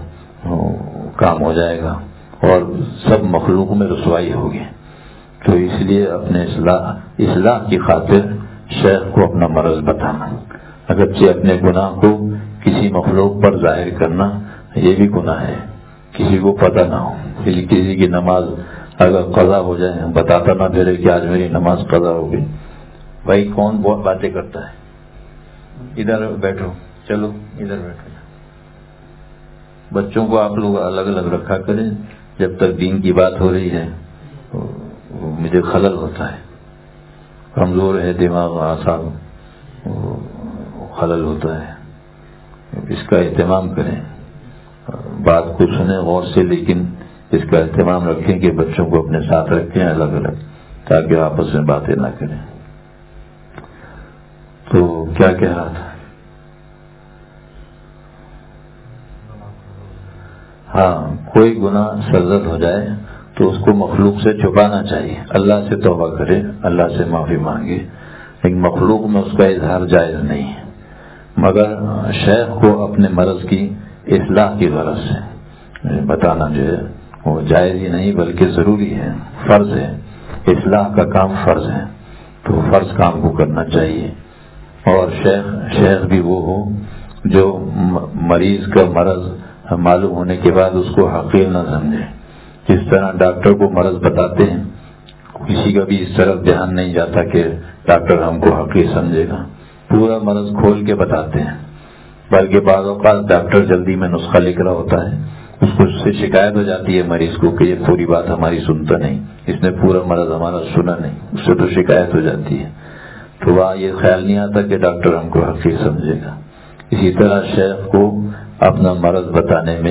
کام ہو جائے گا اور سب مخلوق میں رسوائی ہوگی۔ تو اس لیے اپنے اصلاح اصلاح کی خاطر شیخ کو اپنا مرض بتانا، اگرچہ اپنے گناہ کو کسی مخلوق پر ظاہر کرنا یہ بھی گناہ ہے، کسی کو پتہ نہ ہو، کسی کی نماز اگر قضا ہو جائے بتاتا نہ پھرے کہ آج میری نماز قضا ہو گئی۔ بھائی کون بہت باتیں کرتا ہے، ادھر بیٹھو، چلو ادھر بیٹھو۔ بچوں کو آپ لوگ الگ الگ رکھا کریں، جب تک دین کی بات ہو رہی ہے مجھے خلل ہوتا ہے، کمزور ہے دماغ، اعصاب خلل ہوتا ہے۔ اس کا اہتمام کریں، بات کو سنیں غور سے، لیکن اس کا اہتمام رکھیں کہ بچوں کو اپنے ساتھ رکھیں الگ الگ، تاکہ آپس میں باتیں نہ کریں۔ تو کیا کہہ رہا تھا؟ ہاں، کوئی گناہ سرزد ہو جائے تو اس کو مخلوق سے چھپانا چاہیے، اللہ سے توبہ کرے، اللہ سے معافی مانگے، لیکن مخلوق میں اس کا اظہار جائز نہیں ہے، مگر شیخ کو اپنے مرض کی اصلاح کی غرض سے بتانا جو ہے وہ جائز ہی نہیں بلکہ ضروری ہے، فرض ہے، اصلاح کا کام فرض ہے، تو فرض کام کو کرنا چاہیے۔ اور شیخ شیخ بھی وہ ہو جو مریض کا مرض معلوم ہونے کے بعد اس کو حقیر نہ سمجھے، جس طرح ڈاکٹر کو مرض بتاتے ہیں، کسی کا بھی اس طرف دھیان نہیں جاتا کہ ڈاکٹر ہم کو حقیر سمجھے گا، پورا مرض کھول کے بتاتے ہیں، بلکہ بعض اوقات ڈاکٹر جلدی میں نسخہ لکھ رہا ہوتا ہے، اس کو اس سے شکایت ہو جاتی ہے مریض کو کہ یہ پوری بات ہماری سنتا نہیں، اس نے پورا مرض ہمارا سنا نہیں، اس سے تو شکایت ہو جاتی ہے، تو وہاں یہ خیال نہیں آتا کہ ڈاکٹر ہم کو حقیر سمجھے گا۔ اسی طرح شیخ کو اپنا مرض بتانے میں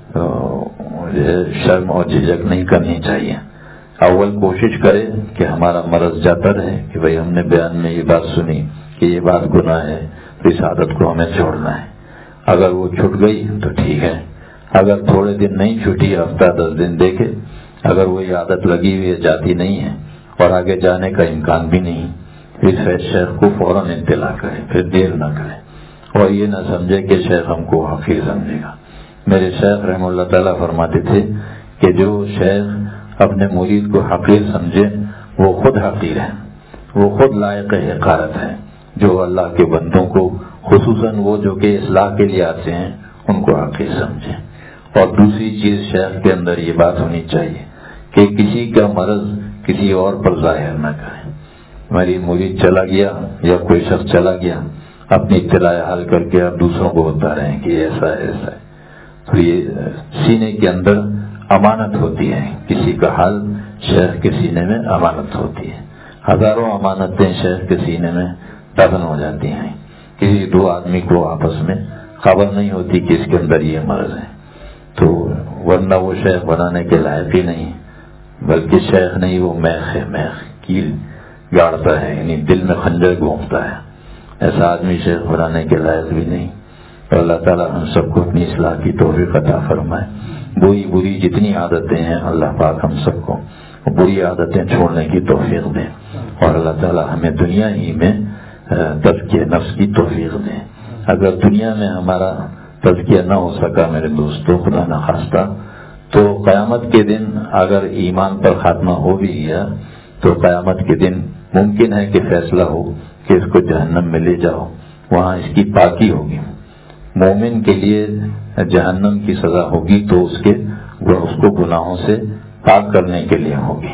شرم اور جھجک نہیں کرنی چاہیے، اول کوشش کرے کہ ہمارا مرض جاتا رہے، کہ بھئی ہم نے بیان میں یہ بات سنی کہ یہ بات گناہ ہے، تو اس عادت کو ہمیں چھوڑنا ہے، اگر وہ چھوٹ گئی تو ٹھیک ہے، اگر تھوڑے دن نہیں چھوٹی، ہفتہ دس دن دیکھے، اگر وہی عادت لگی ہوئی ہے، جاتی نہیں ہے اور آگے جانے کا امکان بھی نہیں، اس شیخ کو فوراً اطلاع کرے، پھر دیر نہ کرے، اور یہ نہ سمجھے کہ شیخ ہم کو حقیر سمجھے گا۔ میرے شیخ رحمہ اللہ تعالیٰ فرماتے تھے کہ جو شیخ اپنے مرید کو حقیر سمجھے وہ خود حقیر ہے، وہ خود لائق حقارت ہے۔ جو اللہ کے بندوں کو خصوصاً وہ جو کہ اصلاح کے لیے آتے ہیں ان کو حقیر سمجھے۔ اور دوسری چیز شیخ کے اندر یہ بات ہونی چاہیے کہ کسی کا مرض کسی اور پر ظاہر نہ کرے۔ میری مرید چلا گیا یا کوئی شخص چلا گیا، اپنی اطلاع حل کر کے آپ دوسروں کو بتا رہے ہیں کہ ایسا ہے ایسا ہے، تو یہ سینے کے اندر امانت ہوتی ہے، کسی کا حال شیخ کے سینے میں امانت ہوتی ہے۔ ہزاروں امانتیں شیخ کے سینے میں دفن ہو جاتی ہیں، کسی دو آدمی کو آپس میں خبر نہیں ہوتی کہ اس کے اندر یہ مرض ہے، تو ورنہ وہ شیخ بنانے کے لائق ہی نہیں، بلکہ شیخ نہیں وہ میخ ہے، میخ کیل گاڑتا ہے، یعنی دل میں خنجر گھونپتا ہے، ایسا آدمی شیخ بنانے کے لائق بھی نہیں۔ تو اللہ تعالیٰ ہم سب کو اپنی اصلاح کی توفیق عطا فرمائے۔ بری بری جتنی عادتیں ہیں اللہ پاک ہم سب کو بری عادتیں چھوڑنے کی توفیق دیں، اور اللہ تعالیٰ ہمیں دنیا ہی میں تزکیہ نفس کی توفیق دیں۔ اگر دنیا میں ہمارا تزکیہ نہ ہو سکا میرے دوستوں، خدا نخواستہ، تو قیامت کے دن اگر ایمان پر خاتمہ ہو بھی گیا تو قیامت کے دن ممکن ہے کہ فیصلہ ہو کہ اس کو جہنم میں لے جاؤ، وہاں اس کی پاکی ہوگی۔ مومن کے لیے جہنم کی سزا ہوگی تو اس کے وہ اس کو گناہوں سے پاک کرنے کے لیے ہوگی۔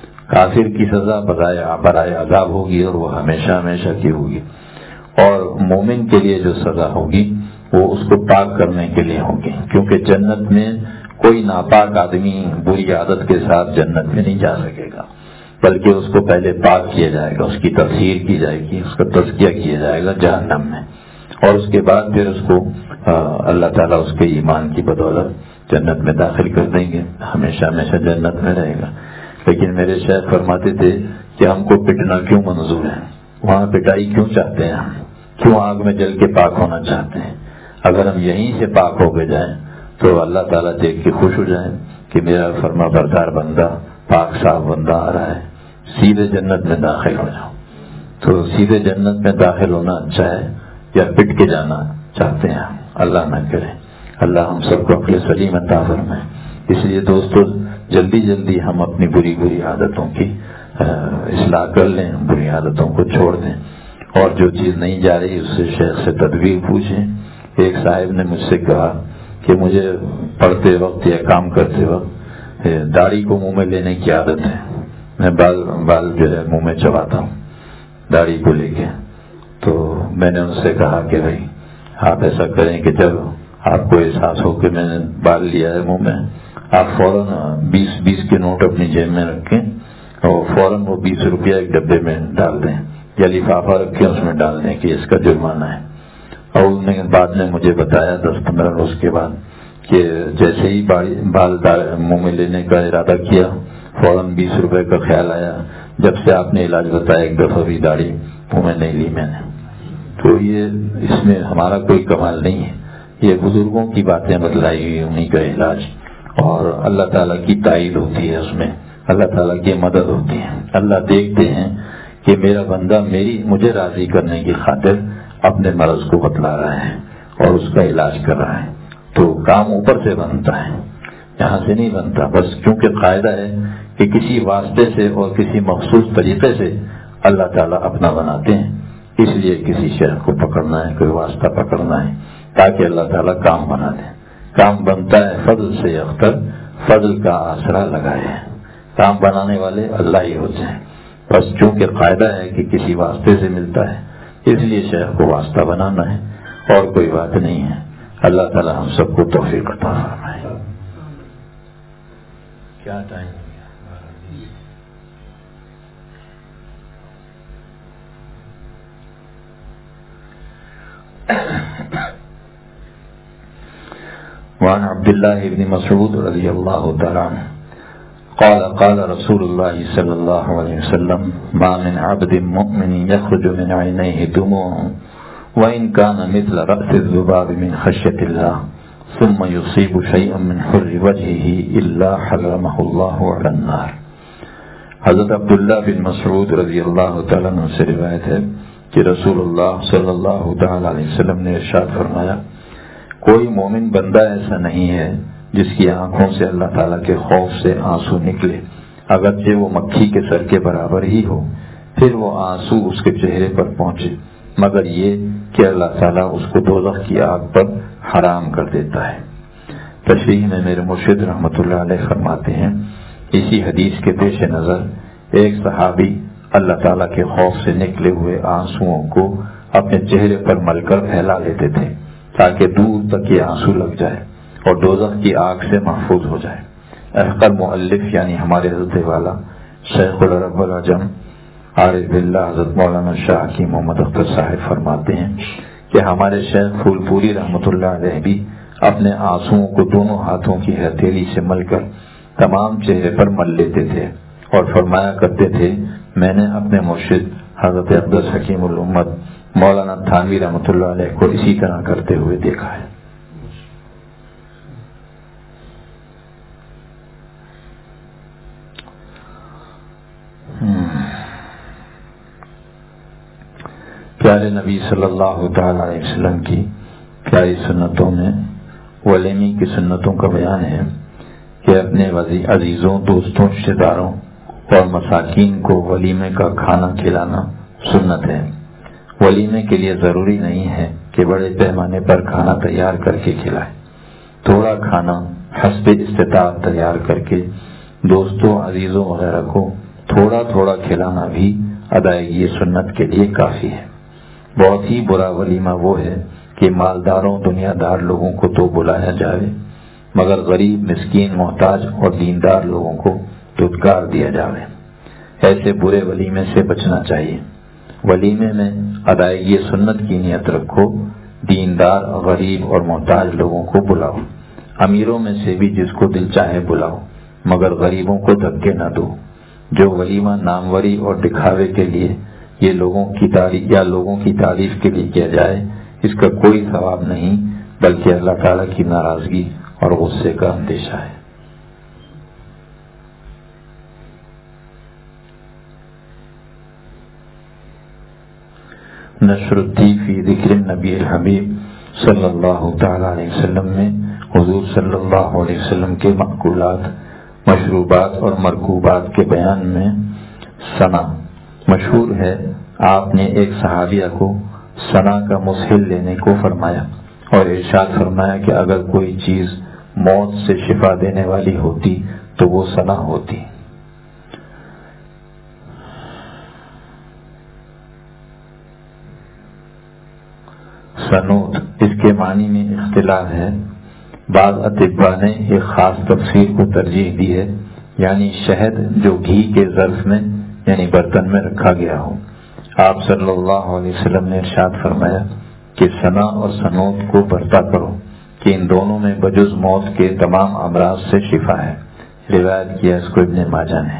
کافر کی سزا برائے برائے عذاب ہوگی اور وہ ہمیشہ ہمیشہ کی ہوگی، اور مومن کے لیے جو سزا ہوگی وہ اس کو پاک کرنے کے لیے ہوگی، کیونکہ جنت میں کوئی ناپاک آدمی بری عادت کے ساتھ جنت میں نہیں جا سکے گا، بلکہ اس کو پہلے پاک کیا جائے گا، اس کی تطہیر کی جائے گی، اس کا تزکیہ کیا جائے گا جہنم میں، اور اس کے بعد پھر اس کو اللہ تعالیٰ اس کے ایمان کی بدولت جنت میں داخل کر دیں گے، ہمیشہ ہمیشہ جنت میں رہے گا۔ لیکن میرے شیخ فرماتے تھے کہ ہم کو پٹنا کیوں منظور ہے، وہاں پٹائی کیوں چاہتے ہیں، ہم کیوں آگ میں جل کے پاک ہونا چاہتے ہیں؟ اگر ہم یہیں سے پاک ہو کے جائیں تو اللہ تعالیٰ دیکھ کے خوش ہو جائیں کہ میرا فرما بردار بندہ پاک صاف بندہ آ رہا ہے، سیدھے جنت میں داخل ہو جاؤ۔ تو سیدھے جنت میں داخل ہونا اچھا ہے یا پٹ کے جانا چاہتے ہیں؟ اللہ نہ کرے، اللہ ہم سب کو عقل سلیم عطا فرمائے۔ اس لیے دوستو جلدی جلدی ہم اپنی بری بری عادتوں کی اصلاح کر لیں، بری عادتوں کو چھوڑ دیں، اور جو چیز نہیں جا رہی اس سے شیخ سے تدبیر پوچھیں۔ ایک صاحب نے مجھ سے کہا کہ مجھے پڑھتے وقت یا کام کرتے وقت داڑھی کو منہ میں لینے کی عادت ہے، میں بال بال جو ہے منہ میں چباتا ہوں داڑھی کو لے کے۔ تو میں نے ان سے کہا کہ بھائی آپ ایسا کریں کہ جب آپ کو احساس ہو کہ میں نے بال لیا ہے منہ میں، آپ فوراً بیس بیس کے نوٹ اپنی جیب میں رکھیں اور فوراً وہ بیس روپیہ ایک ڈبے میں ڈال دیں یا لفافہ رکھیں اس میں ڈال دیں کہ اس کا جرمانہ ہے۔ اور انہوں نے بعد میں مجھے بتایا دس پندرہ روز کے بعد کہ جیسے ہی بال منہ میں لینے کا ارادہ کیا فوراً بیس روپے کا خیال آیا، جب سے آپ نے علاج بتایا ایک دفعہ بھی داڑھی منہ میں نہیں لی میں نے۔ تو یہ اس میں ہمارا کوئی کمال نہیں ہے، یہ بزرگوں کی باتیں بتلائی ہوئی انہیں کا علاج، اور اللہ تعالیٰ کی تائید ہوتی ہے اس میں، اللہ تعالیٰ کی مدد ہوتی ہے۔ اللہ دیکھتے ہیں کہ میرا بندہ میری مجھے راضی کرنے کی خاطر اپنے مرض کو بتلا رہا ہے اور اس کا علاج کر رہا ہے، تو کام اوپر سے بنتا ہے، یہاں سے نہیں بنتا۔ بس کیونکہ قاعدہ ہے کہ کسی واسطے سے اور کسی مخصوص طریقے سے اللہ تعالیٰ اپنا بناتے ہیں، اس لیے کسی شیخ کو پکڑنا ہے، کوئی واسطہ پکڑنا ہے تاکہ اللہ تعالیٰ کام بنا دے۔ کام بنتا ہے فضل سے اختر، فضل کا آسرا لگائے، کام بنانے والے اللہ ہی ہوتے ہیں۔ بس چونکہ قاعدہ ہے کہ کسی واسطے سے ملتا ہے، اس لیے شیخ کو واسطہ بنانا ہے، اور کوئی بات نہیں ہے۔ اللہ تعالیٰ ہم سب کو توفیق عطا فرمائے۔ کیا ٹائم ہو گیا؟ وعن عبد الله بن مسعود رضي الله تعالى عنه قال قال رسول الله صلى الله عليه وسلم ما من عبد مؤمن يخرج من عينيه دموع وإن كان مثل رأس الذباب من خشية الله ثم يصيب شيئا من حر وجهه إلا حرمه الله على النار۔ حضرت عبداللہ بن مسعود رضی اللہ تعالیٰ عنہ سے روایت ہے کہ رسول اللہ صلی اللہ تعالیٰ علیہ وسلم نے ارشاد فرمایا، کوئی مومن بندہ ایسا نہیں ہے جس کی آنکھوں سے اللہ تعالیٰ کے خوف سے آنسو نکلے، اگرچہ وہ مکھی کے سر کے برابر ہی ہو، پھر وہ آنسو اس کے چہرے پر پہنچے، مگر یہ کہ اللہ تعالیٰ اس کو دوزخ کی آگ پر حرام کر دیتا ہے۔ تشریح میں میرے مرشد رحمۃ اللہ علیہ فرماتے ہیں، اسی حدیث کے پیش نظر ایک صحابی اللہ تعالیٰ کے خوف سے نکلے ہوئے آنسوؤں کو اپنے چہرے پر مل کر پھیلا لیتے تھے تاکہ دور تک یہ آنسو لگ جائے اور دوزخ کی آگ سے محفوظ ہو جائے۔ احقر مؤلف یعنی ہمارے حضرت والا شیخ العرب العجم عارف باللہ حضرت مولانا شاہ حکیم محمد اختر صاحب فرماتے ہیں کہ ہمارے شیخ پھول پوری رحمۃ اللہ علیہ بھی اپنے آنسوؤں کو دونوں ہاتھوں کی ہتھیلی سے مل کر تمام چہرے پر مل لیتے تھے اور فرمایا کرتے تھے، میں نے اپنے مرشد حضرت اقدس حکیم الامت مولانا تھانوی رحمۃ اللہ علیہ کو اسی طرح کرتے ہوئے دیکھا ہے۔ پیارے نبی صلی اللہ تعالی علیہ وسلم کی پیاری سنتوں میں ولیمے کی سنتوں کا بیان ہے کہ اپنے عزیزوں، دوستوں، رشتہ داروں اور مساکین کو ولیمے کا کھانا کھلانا سنت ہے۔ ولیمے کے لیے ضروری نہیں ہے کہ بڑے پیمانے پر کھانا تیار کر کے کھلائے، تھوڑا کھانا حسب استطاعت تیار کر کے دوستوں، عزیزوں وغیرہ کو تھوڑا تھوڑا کھلانا بھی ادائیگی سنت کے لیے کافی ہے۔ بہت ہی برا ولیمہ وہ ہے کہ مالداروں، دنیا دار لوگوں کو تو بلایا جائے مگر غریب، مسکین، محتاج اور دیندار لوگوں کو دھتکار دیا جائے۔ ایسے برے ولیمے سے بچنا چاہیے۔ ولیمے میں ادائیگی سنت کی نیت رکھو، دیندار، غریب اور محتاج لوگوں کو بلاؤ، امیروں میں سے بھی جس کو دل چاہے بلاؤ، مگر غریبوں کو دھکے نہ دو۔ جو ولیمہ ناموری اور دکھاوے کے لیے یہ لوگوں کی تعریف یا لوگوں کی تعریف کے لیے کیا جائے، اس کا کوئی ثواب نہیں بلکہ اللہ تعالیٰ کی ناراضگی اور غصے کا اندیشہ ہے۔ نشر الدین فی ذکر النبی الحبیب صلی اللہ تعالی علیہ وسلم میں حضور صلی اللہ علیہ وسلم کے مأکولات، مشروبات اور مرکوبات کے بیان میں ثنا مشہور ہے۔ آپ نے ایک صحابیہ کو ثنا کا مسحل لینے کو فرمایا اور ارشاد فرمایا کہ اگر کوئی چیز موت سے شفا دینے والی ہوتی تو وہ ثنا ہوتی۔ سنوت، اس کے معنی میں اختلاف ہے۔ بعض اطباء نے ایک خاص تفسیر کو ترجیح دی ہے، یعنی شہد جو گھی کے ظرف میں یعنی برتن میں رکھا گیا ہو۔ آپ صلی اللہ علیہ وسلم نے ارشاد فرمایا کہ ثنا اور سنوت کو برتا کرو کہ ان دونوں میں بجز موت کے تمام امراض سے شفا ہے۔ روایت کیا اس کو ابن ماجہ نے۔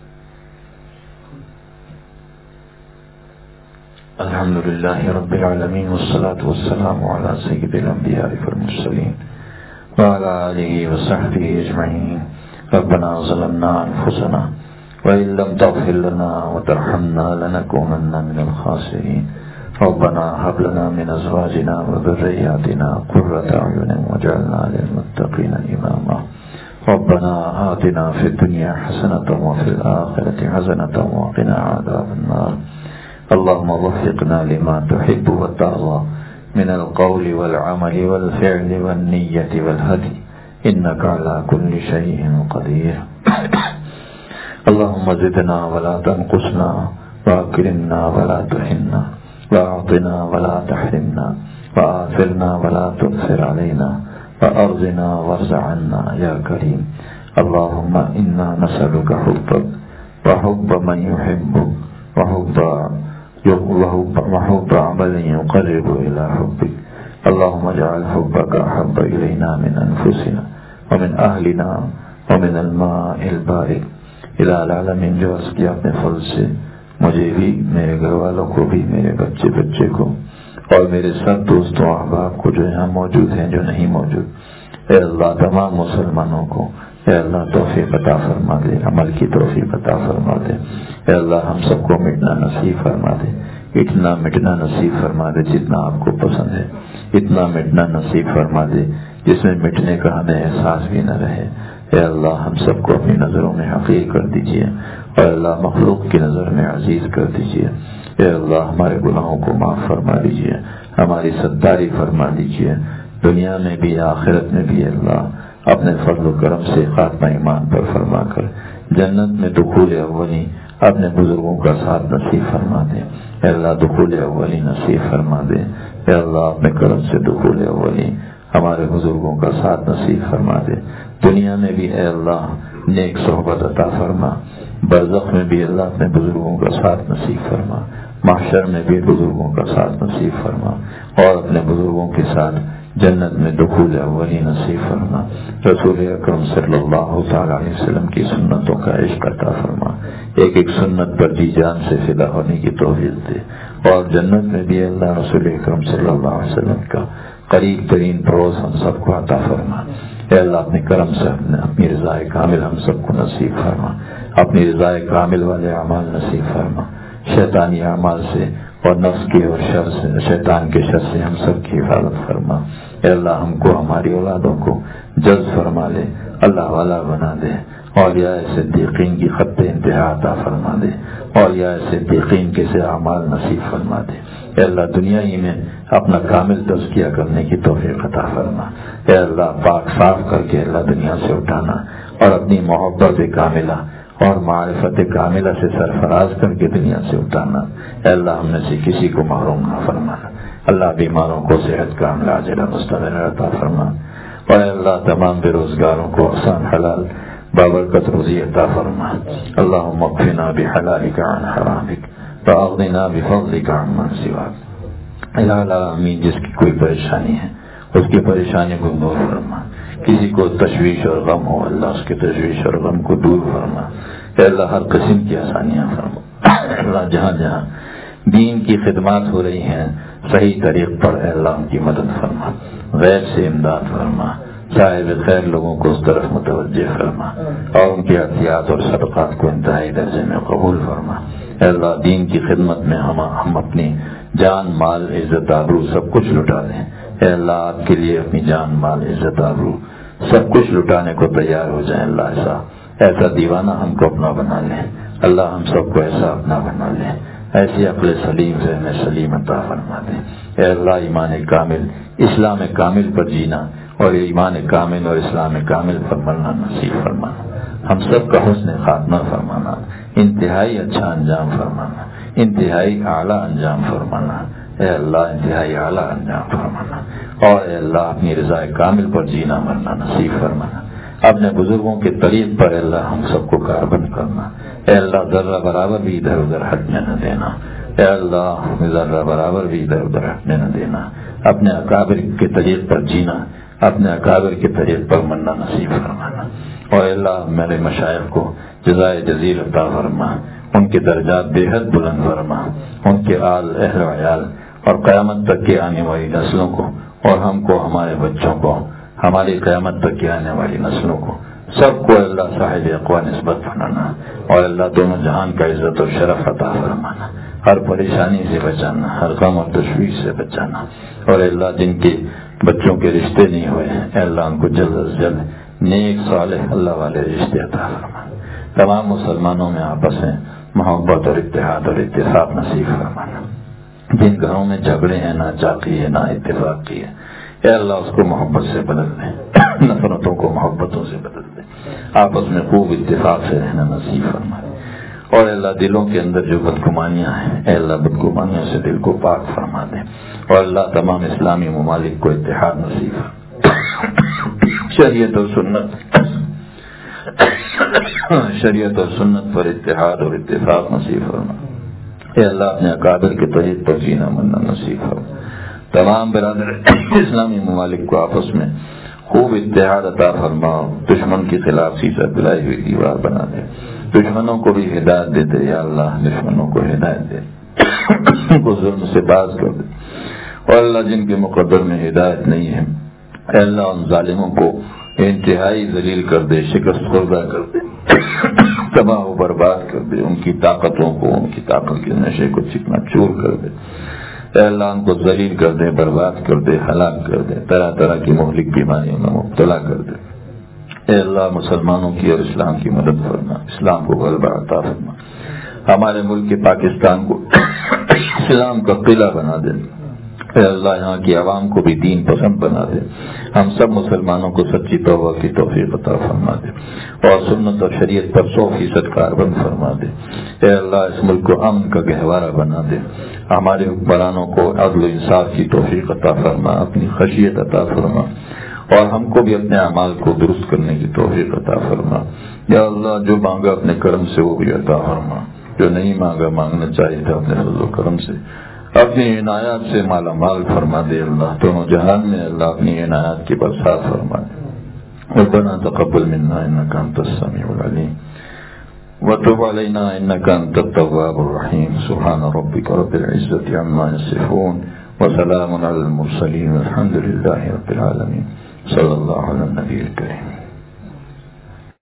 الحمدللہ رب العالمین والصلاة والسلام علی سید الانبیاء والمرسلین وعلی آلہ وصحبہ اجمعین۔ ربنا ظلمنا انفسنا وإن لم تغفر لنا وترحمنا لنكونن من الخاسرين ربنا هب لنا من أزواجنا وذرياتنا قرة أعين واجعلنا للمتقين إماما ربنا آتنا في الدنيا حسنة وفي الآخرة حسنة وقنا عذاب النار اللهم وفقنا لما تحب وترضى من القول والعمل والفعل والنية والهدي إنك على كل شيء قدير اللهم زدنا ولا تنقصنا واكرمنا ولا تهنا واعطنا ولا تحرمنا وآثرنا ولا تؤثر علينا وأرضنا وارض عنا يا كريم اللهم إنا نسألك حبك وحب من يحبك وحب وحب عمل يقرب إلى حبك اللهم اجعل حبك أحب إلينا من أنفسنا ومن أهلنا ومن الماء البارد الہ العالمین۔ جو عرض کیا اپنے فضل سے مجھے بھی، میرے گھر والوں کو بھی، میرے بچے بچے کو اور میرے سب دوستوں احباب کو جو یہاں موجود ہیں، جو نہیں موجود، اے اللہ تمام مسلمانوں کو اے اللہ توفیق عطا فرما دے، عمل کی توفیق عطا فرما دے۔ اے اللہ ہم سب کو مٹنا نصیب فرما دے، اتنا مٹنا نصیب فرما دے جتنا آپ کو پسند ہے، اتنا مٹنا نصیب فرما دے جس میں مٹنے کا ہمیں احساس بھی نہ رہے۔ اے اللہ ہم سب کو اپنی نظروں میں حقیر کر دیجیے اور اللہ مخلوق کی نظر میں عزیز کر دیجیے۔ اے اللہ ہمارے گناہوں کو معاف فرما دیجیے، ہماری ستاری فرما دیجیے، دنیا میں بھی آخرت میں بھی اللہ اپنے فضل و کرم سے خاتمہ ایمان پر فرما کر جنت میں دخول اولی اپنے بزرگوں کا ساتھ نصیب فرما دے۔ اے اللہ دخول اولی نصیب فرما دے۔ اے اللہ اپنے کرم سے دخول اولی ہمارے بزرگوں کا ساتھ نصیب فرما دے۔ دنیا میں بھی اے اللہ نیک صحبت عطا فرما، برزخ میں بھی اللہ اپنے بزرگوں کا ساتھ نصیب فرما، محشر میں بھی بزرگوں کا ساتھ نصیب فرما اور اپنے بزرگوں کے ساتھ جنت میں دخول اولی نصیب فرما۔ رسول اکرم صلی اللہ تعالی علیہ وسلم کی سنتوں کا عشق عطا فرما، ایک ایک سنت پر جی جان سے فدا ہونے کی توفیق دے اور جنت میں بھی اللہ رسول اکرم صلی اللہ علیہ وسلم کا قریب ترین پڑوس ہم سب کو عطا فرما۔ اے اللہ اپنے کرم سے اپنی رضا کامل ہم سب کو نصیب فرما، اپنی رضا کامل والے اعمال نصیب فرما، شیطانی اعمال سے اور نفس کے اور شر سے شیطان کے شر سے ہم سب کی حفاظت فرما۔ اے اللہ ہم کو ہماری اولادوں کو جذب فرما لے، اللہ والا بنا دے، اولیاء صدیقین کی خط انتہا عطا فرما دے، اولیاء صدیقین کے سے اعمال نصیب فرما دے۔ اے اللہ دنیا ہی میں اپنا کامل تزکیہ کرنے کی توفیق عطا فرما۔ اے اللہ پاک صاف کر کے اللہ دنیا سے اٹھانا اور اپنی محبت کاملہ اور معرفت کاملہ سے سرفراز کر کے دنیا سے اٹھانا۔ اے اللہ ہم میں سے کسی کو محروم نہ فرمانا۔ اللہ بیماروں کو صحت کا عملہ عاجلہ مستمر عطا فرما اور اے اللہ تمام بے روزگاروں کو آسان حلال بابرکت روزی عطا فرما۔ اللہم اکفنا بحلالک عن حرامک واغننا بفضلک عمن سواک۔ اے العالمین جس کی کوئی پریشانی ہے اس کی پریشانی کو دور فرما، کسی کو تشویش اور غم ہو اللہ اس کے تشویش اور غم کو دور فرما۔ اے اللہ ہر قسم کی آسانیاں فرما۔ اللہ جہاں جہاں دین کی خدمات ہو رہی ہیں صحیح طریق پر اے اللہ ان کی مدد فرما، غیب سے امداد فرما، صاحب خیر لوگوں کو اس طرف متوجہ فرما اور ان کی عطیات اور صدقات کو انتہائی درجے میں قبول فرما۔ اے اللہ دین کی خدمت میں ہم ہم اپنی جان مال عزت آبرو سب کچھ لٹا دیں۔ اے اللہ آپ کے لیے اپنی جان مال عزت آبرو سب کچھ لٹانے کو تیار ہو جائیں۔ اللہ ایسا ایسا دیوانہ ہم کو اپنا بنا لیں، اللہ ہم سب کو ایسا اپنا بنا لیں، ایسی عقل سلیم ذہن سلیم عطا فرما دیں۔ اے اللہ ایمان کامل اسلام کامل پر جینا اور ایمان کامل اور اسلام کامل پر مرنا نصیب فرمانا، ہم سب کا حسن خاتمہ فرمانا، انتہائی اچھا انجام فرمانا، انتہائی اعلیٰ انجام فرمانا۔ اے اللہ انتہائی اعلیٰ انجام فرمانا اور اے اللہ اپنی رضا کامل پر جینا مرنا نصیب فرمانا، اپنے بزرگوں کے طریق پر اللہ ہم سب کو کاربند کرنا۔ اے اللہ ذرہ برابر بھی ادھر ادھر ہٹنے نہ دینا، اے اللہ ذرہ برابر بھی ادھر ادھر ہٹنے نہ دینا، اپنے اکابر کے طریق پر جینا، اپنے اکابر کے طریق پر مرنا نصیب فرمانا اور اے اللہ میرے مشائخ کو جزائے جزیل عطا فرما، ان کے درجات بے حد بلند فرما، ان کے آل اہل و عیال اور قیامت تک کے آنے والی نسلوں کو اور ہم کو ہمارے بچوں کو ہماری قیامت تک کے آنے والی نسلوں کو سب کو اللہ صاحب اقوا نسبت بنانا اور اللہ دونوں جہان کا عزت اور شرف عطا فرمانا، ہر پریشانی سے بچانا، ہر غم اور تشویش سے بچانا اور اللہ جن کے بچوں کے رشتے نہیں ہوئے اے اللہ ان کو جلد از جلد نیک صالح اللہ والے رشتے عطا فرمانا، تمام مسلمانوں میں آپس میں محبت اور اتحاد اور اتفاق نصیب فرمانا، جن گھروں میں جھگڑے ہیں نہ چاقی ہے نہ اتفاق کی ہے اے اللہ اس کو محبت سے بدل دیں، نفرتوں کو محبتوں سے بدل دیں، آپس میں خوب اتفاق سے رہنا نصیب فرمائے اور اللہ دلوں کے اندر جو بدگمانیاں ہیں اے اللہ بدگمانیوں سے دل کو پاک فرما دیں اور اللہ تمام اسلامی ممالک کو اتحاد نصیب شریعت اور سنت شریعت اور سنت پر اتحاد اور اتفاق نصیب فرما اے اللہ اپنے اکابر کے طریق پر جینا مرنا نصیب فرما، تمام برادر اسلامی ممالک کو آپس میں خوب اتحاد عطا فرما، دشمن کے خلاف سیسا پلائی ہوئی دیوار بنا دے، دشمنوں کو بھی ہدایت دے دے یا اللہ، دشمنوں کو ہدایت دے، ان کو ظلم سے باز کر دے اور اللہ جن کے مقدر میں ہدایت نہیں ہے اے اللہ ان ظالموں کو انتہائی ذلیل کر دے، شکست خوردہ کر دے، تباہ و برباد کر دے، ان کی طاقتوں کو ان کی طاقت کے نشے کو چکنا چور کر دے اے اللہ ان کو ذلیل کر دے، برباد کر دے، ہلاک کر دے، طرح طرح کی مہلک بیماریوں میں مبتلا کر دے۔ اے اللہ مسلمانوں کی اور اسلام کی مدد فرما، اسلام کو غلبہ عطا فرما، ہمارے ملک پاکستان کو اسلام کا قلعہ بنا دے۔ اے اللہ یہاں کی عوام کو بھی دین پسند بنا دے، ہم سب مسلمانوں کو سچی توبہ کی توفیق عطا فرما دے اور سنت اور شریعت پر سو فیصد کاربند فرما دے۔ اے اللہ اس ملک کو امن کا گہوارہ بنا دے، ہمارے حکمرانوں کو عدل و انصاف کی توفیق عطا فرما، اپنی خشیت عطا فرما اور ہم کو بھی اپنے اعمال کو درست کرنے کی توفیق عطا فرما۔ یا اللہ جو مانگا اپنے کرم سے وہ بھی عطا فرما، جو نہیں مانگا مانگنا چاہیے تھا اپنے فضل و کرم سے، اپنی عنایات سے مالا مال فرما دے۔ اللہ دونوں جہان میں اللہ اپنی عنایات کی برسات فرما دے۔ ربنا تقبل منا انك انت السميع العليم وتب علينا انك انت التواب الرحيم سبحان ربك رب العزة عما يصفون وسلام على المرسلين والحمد لله رب العالمين صلى الله على النبي الكريم۔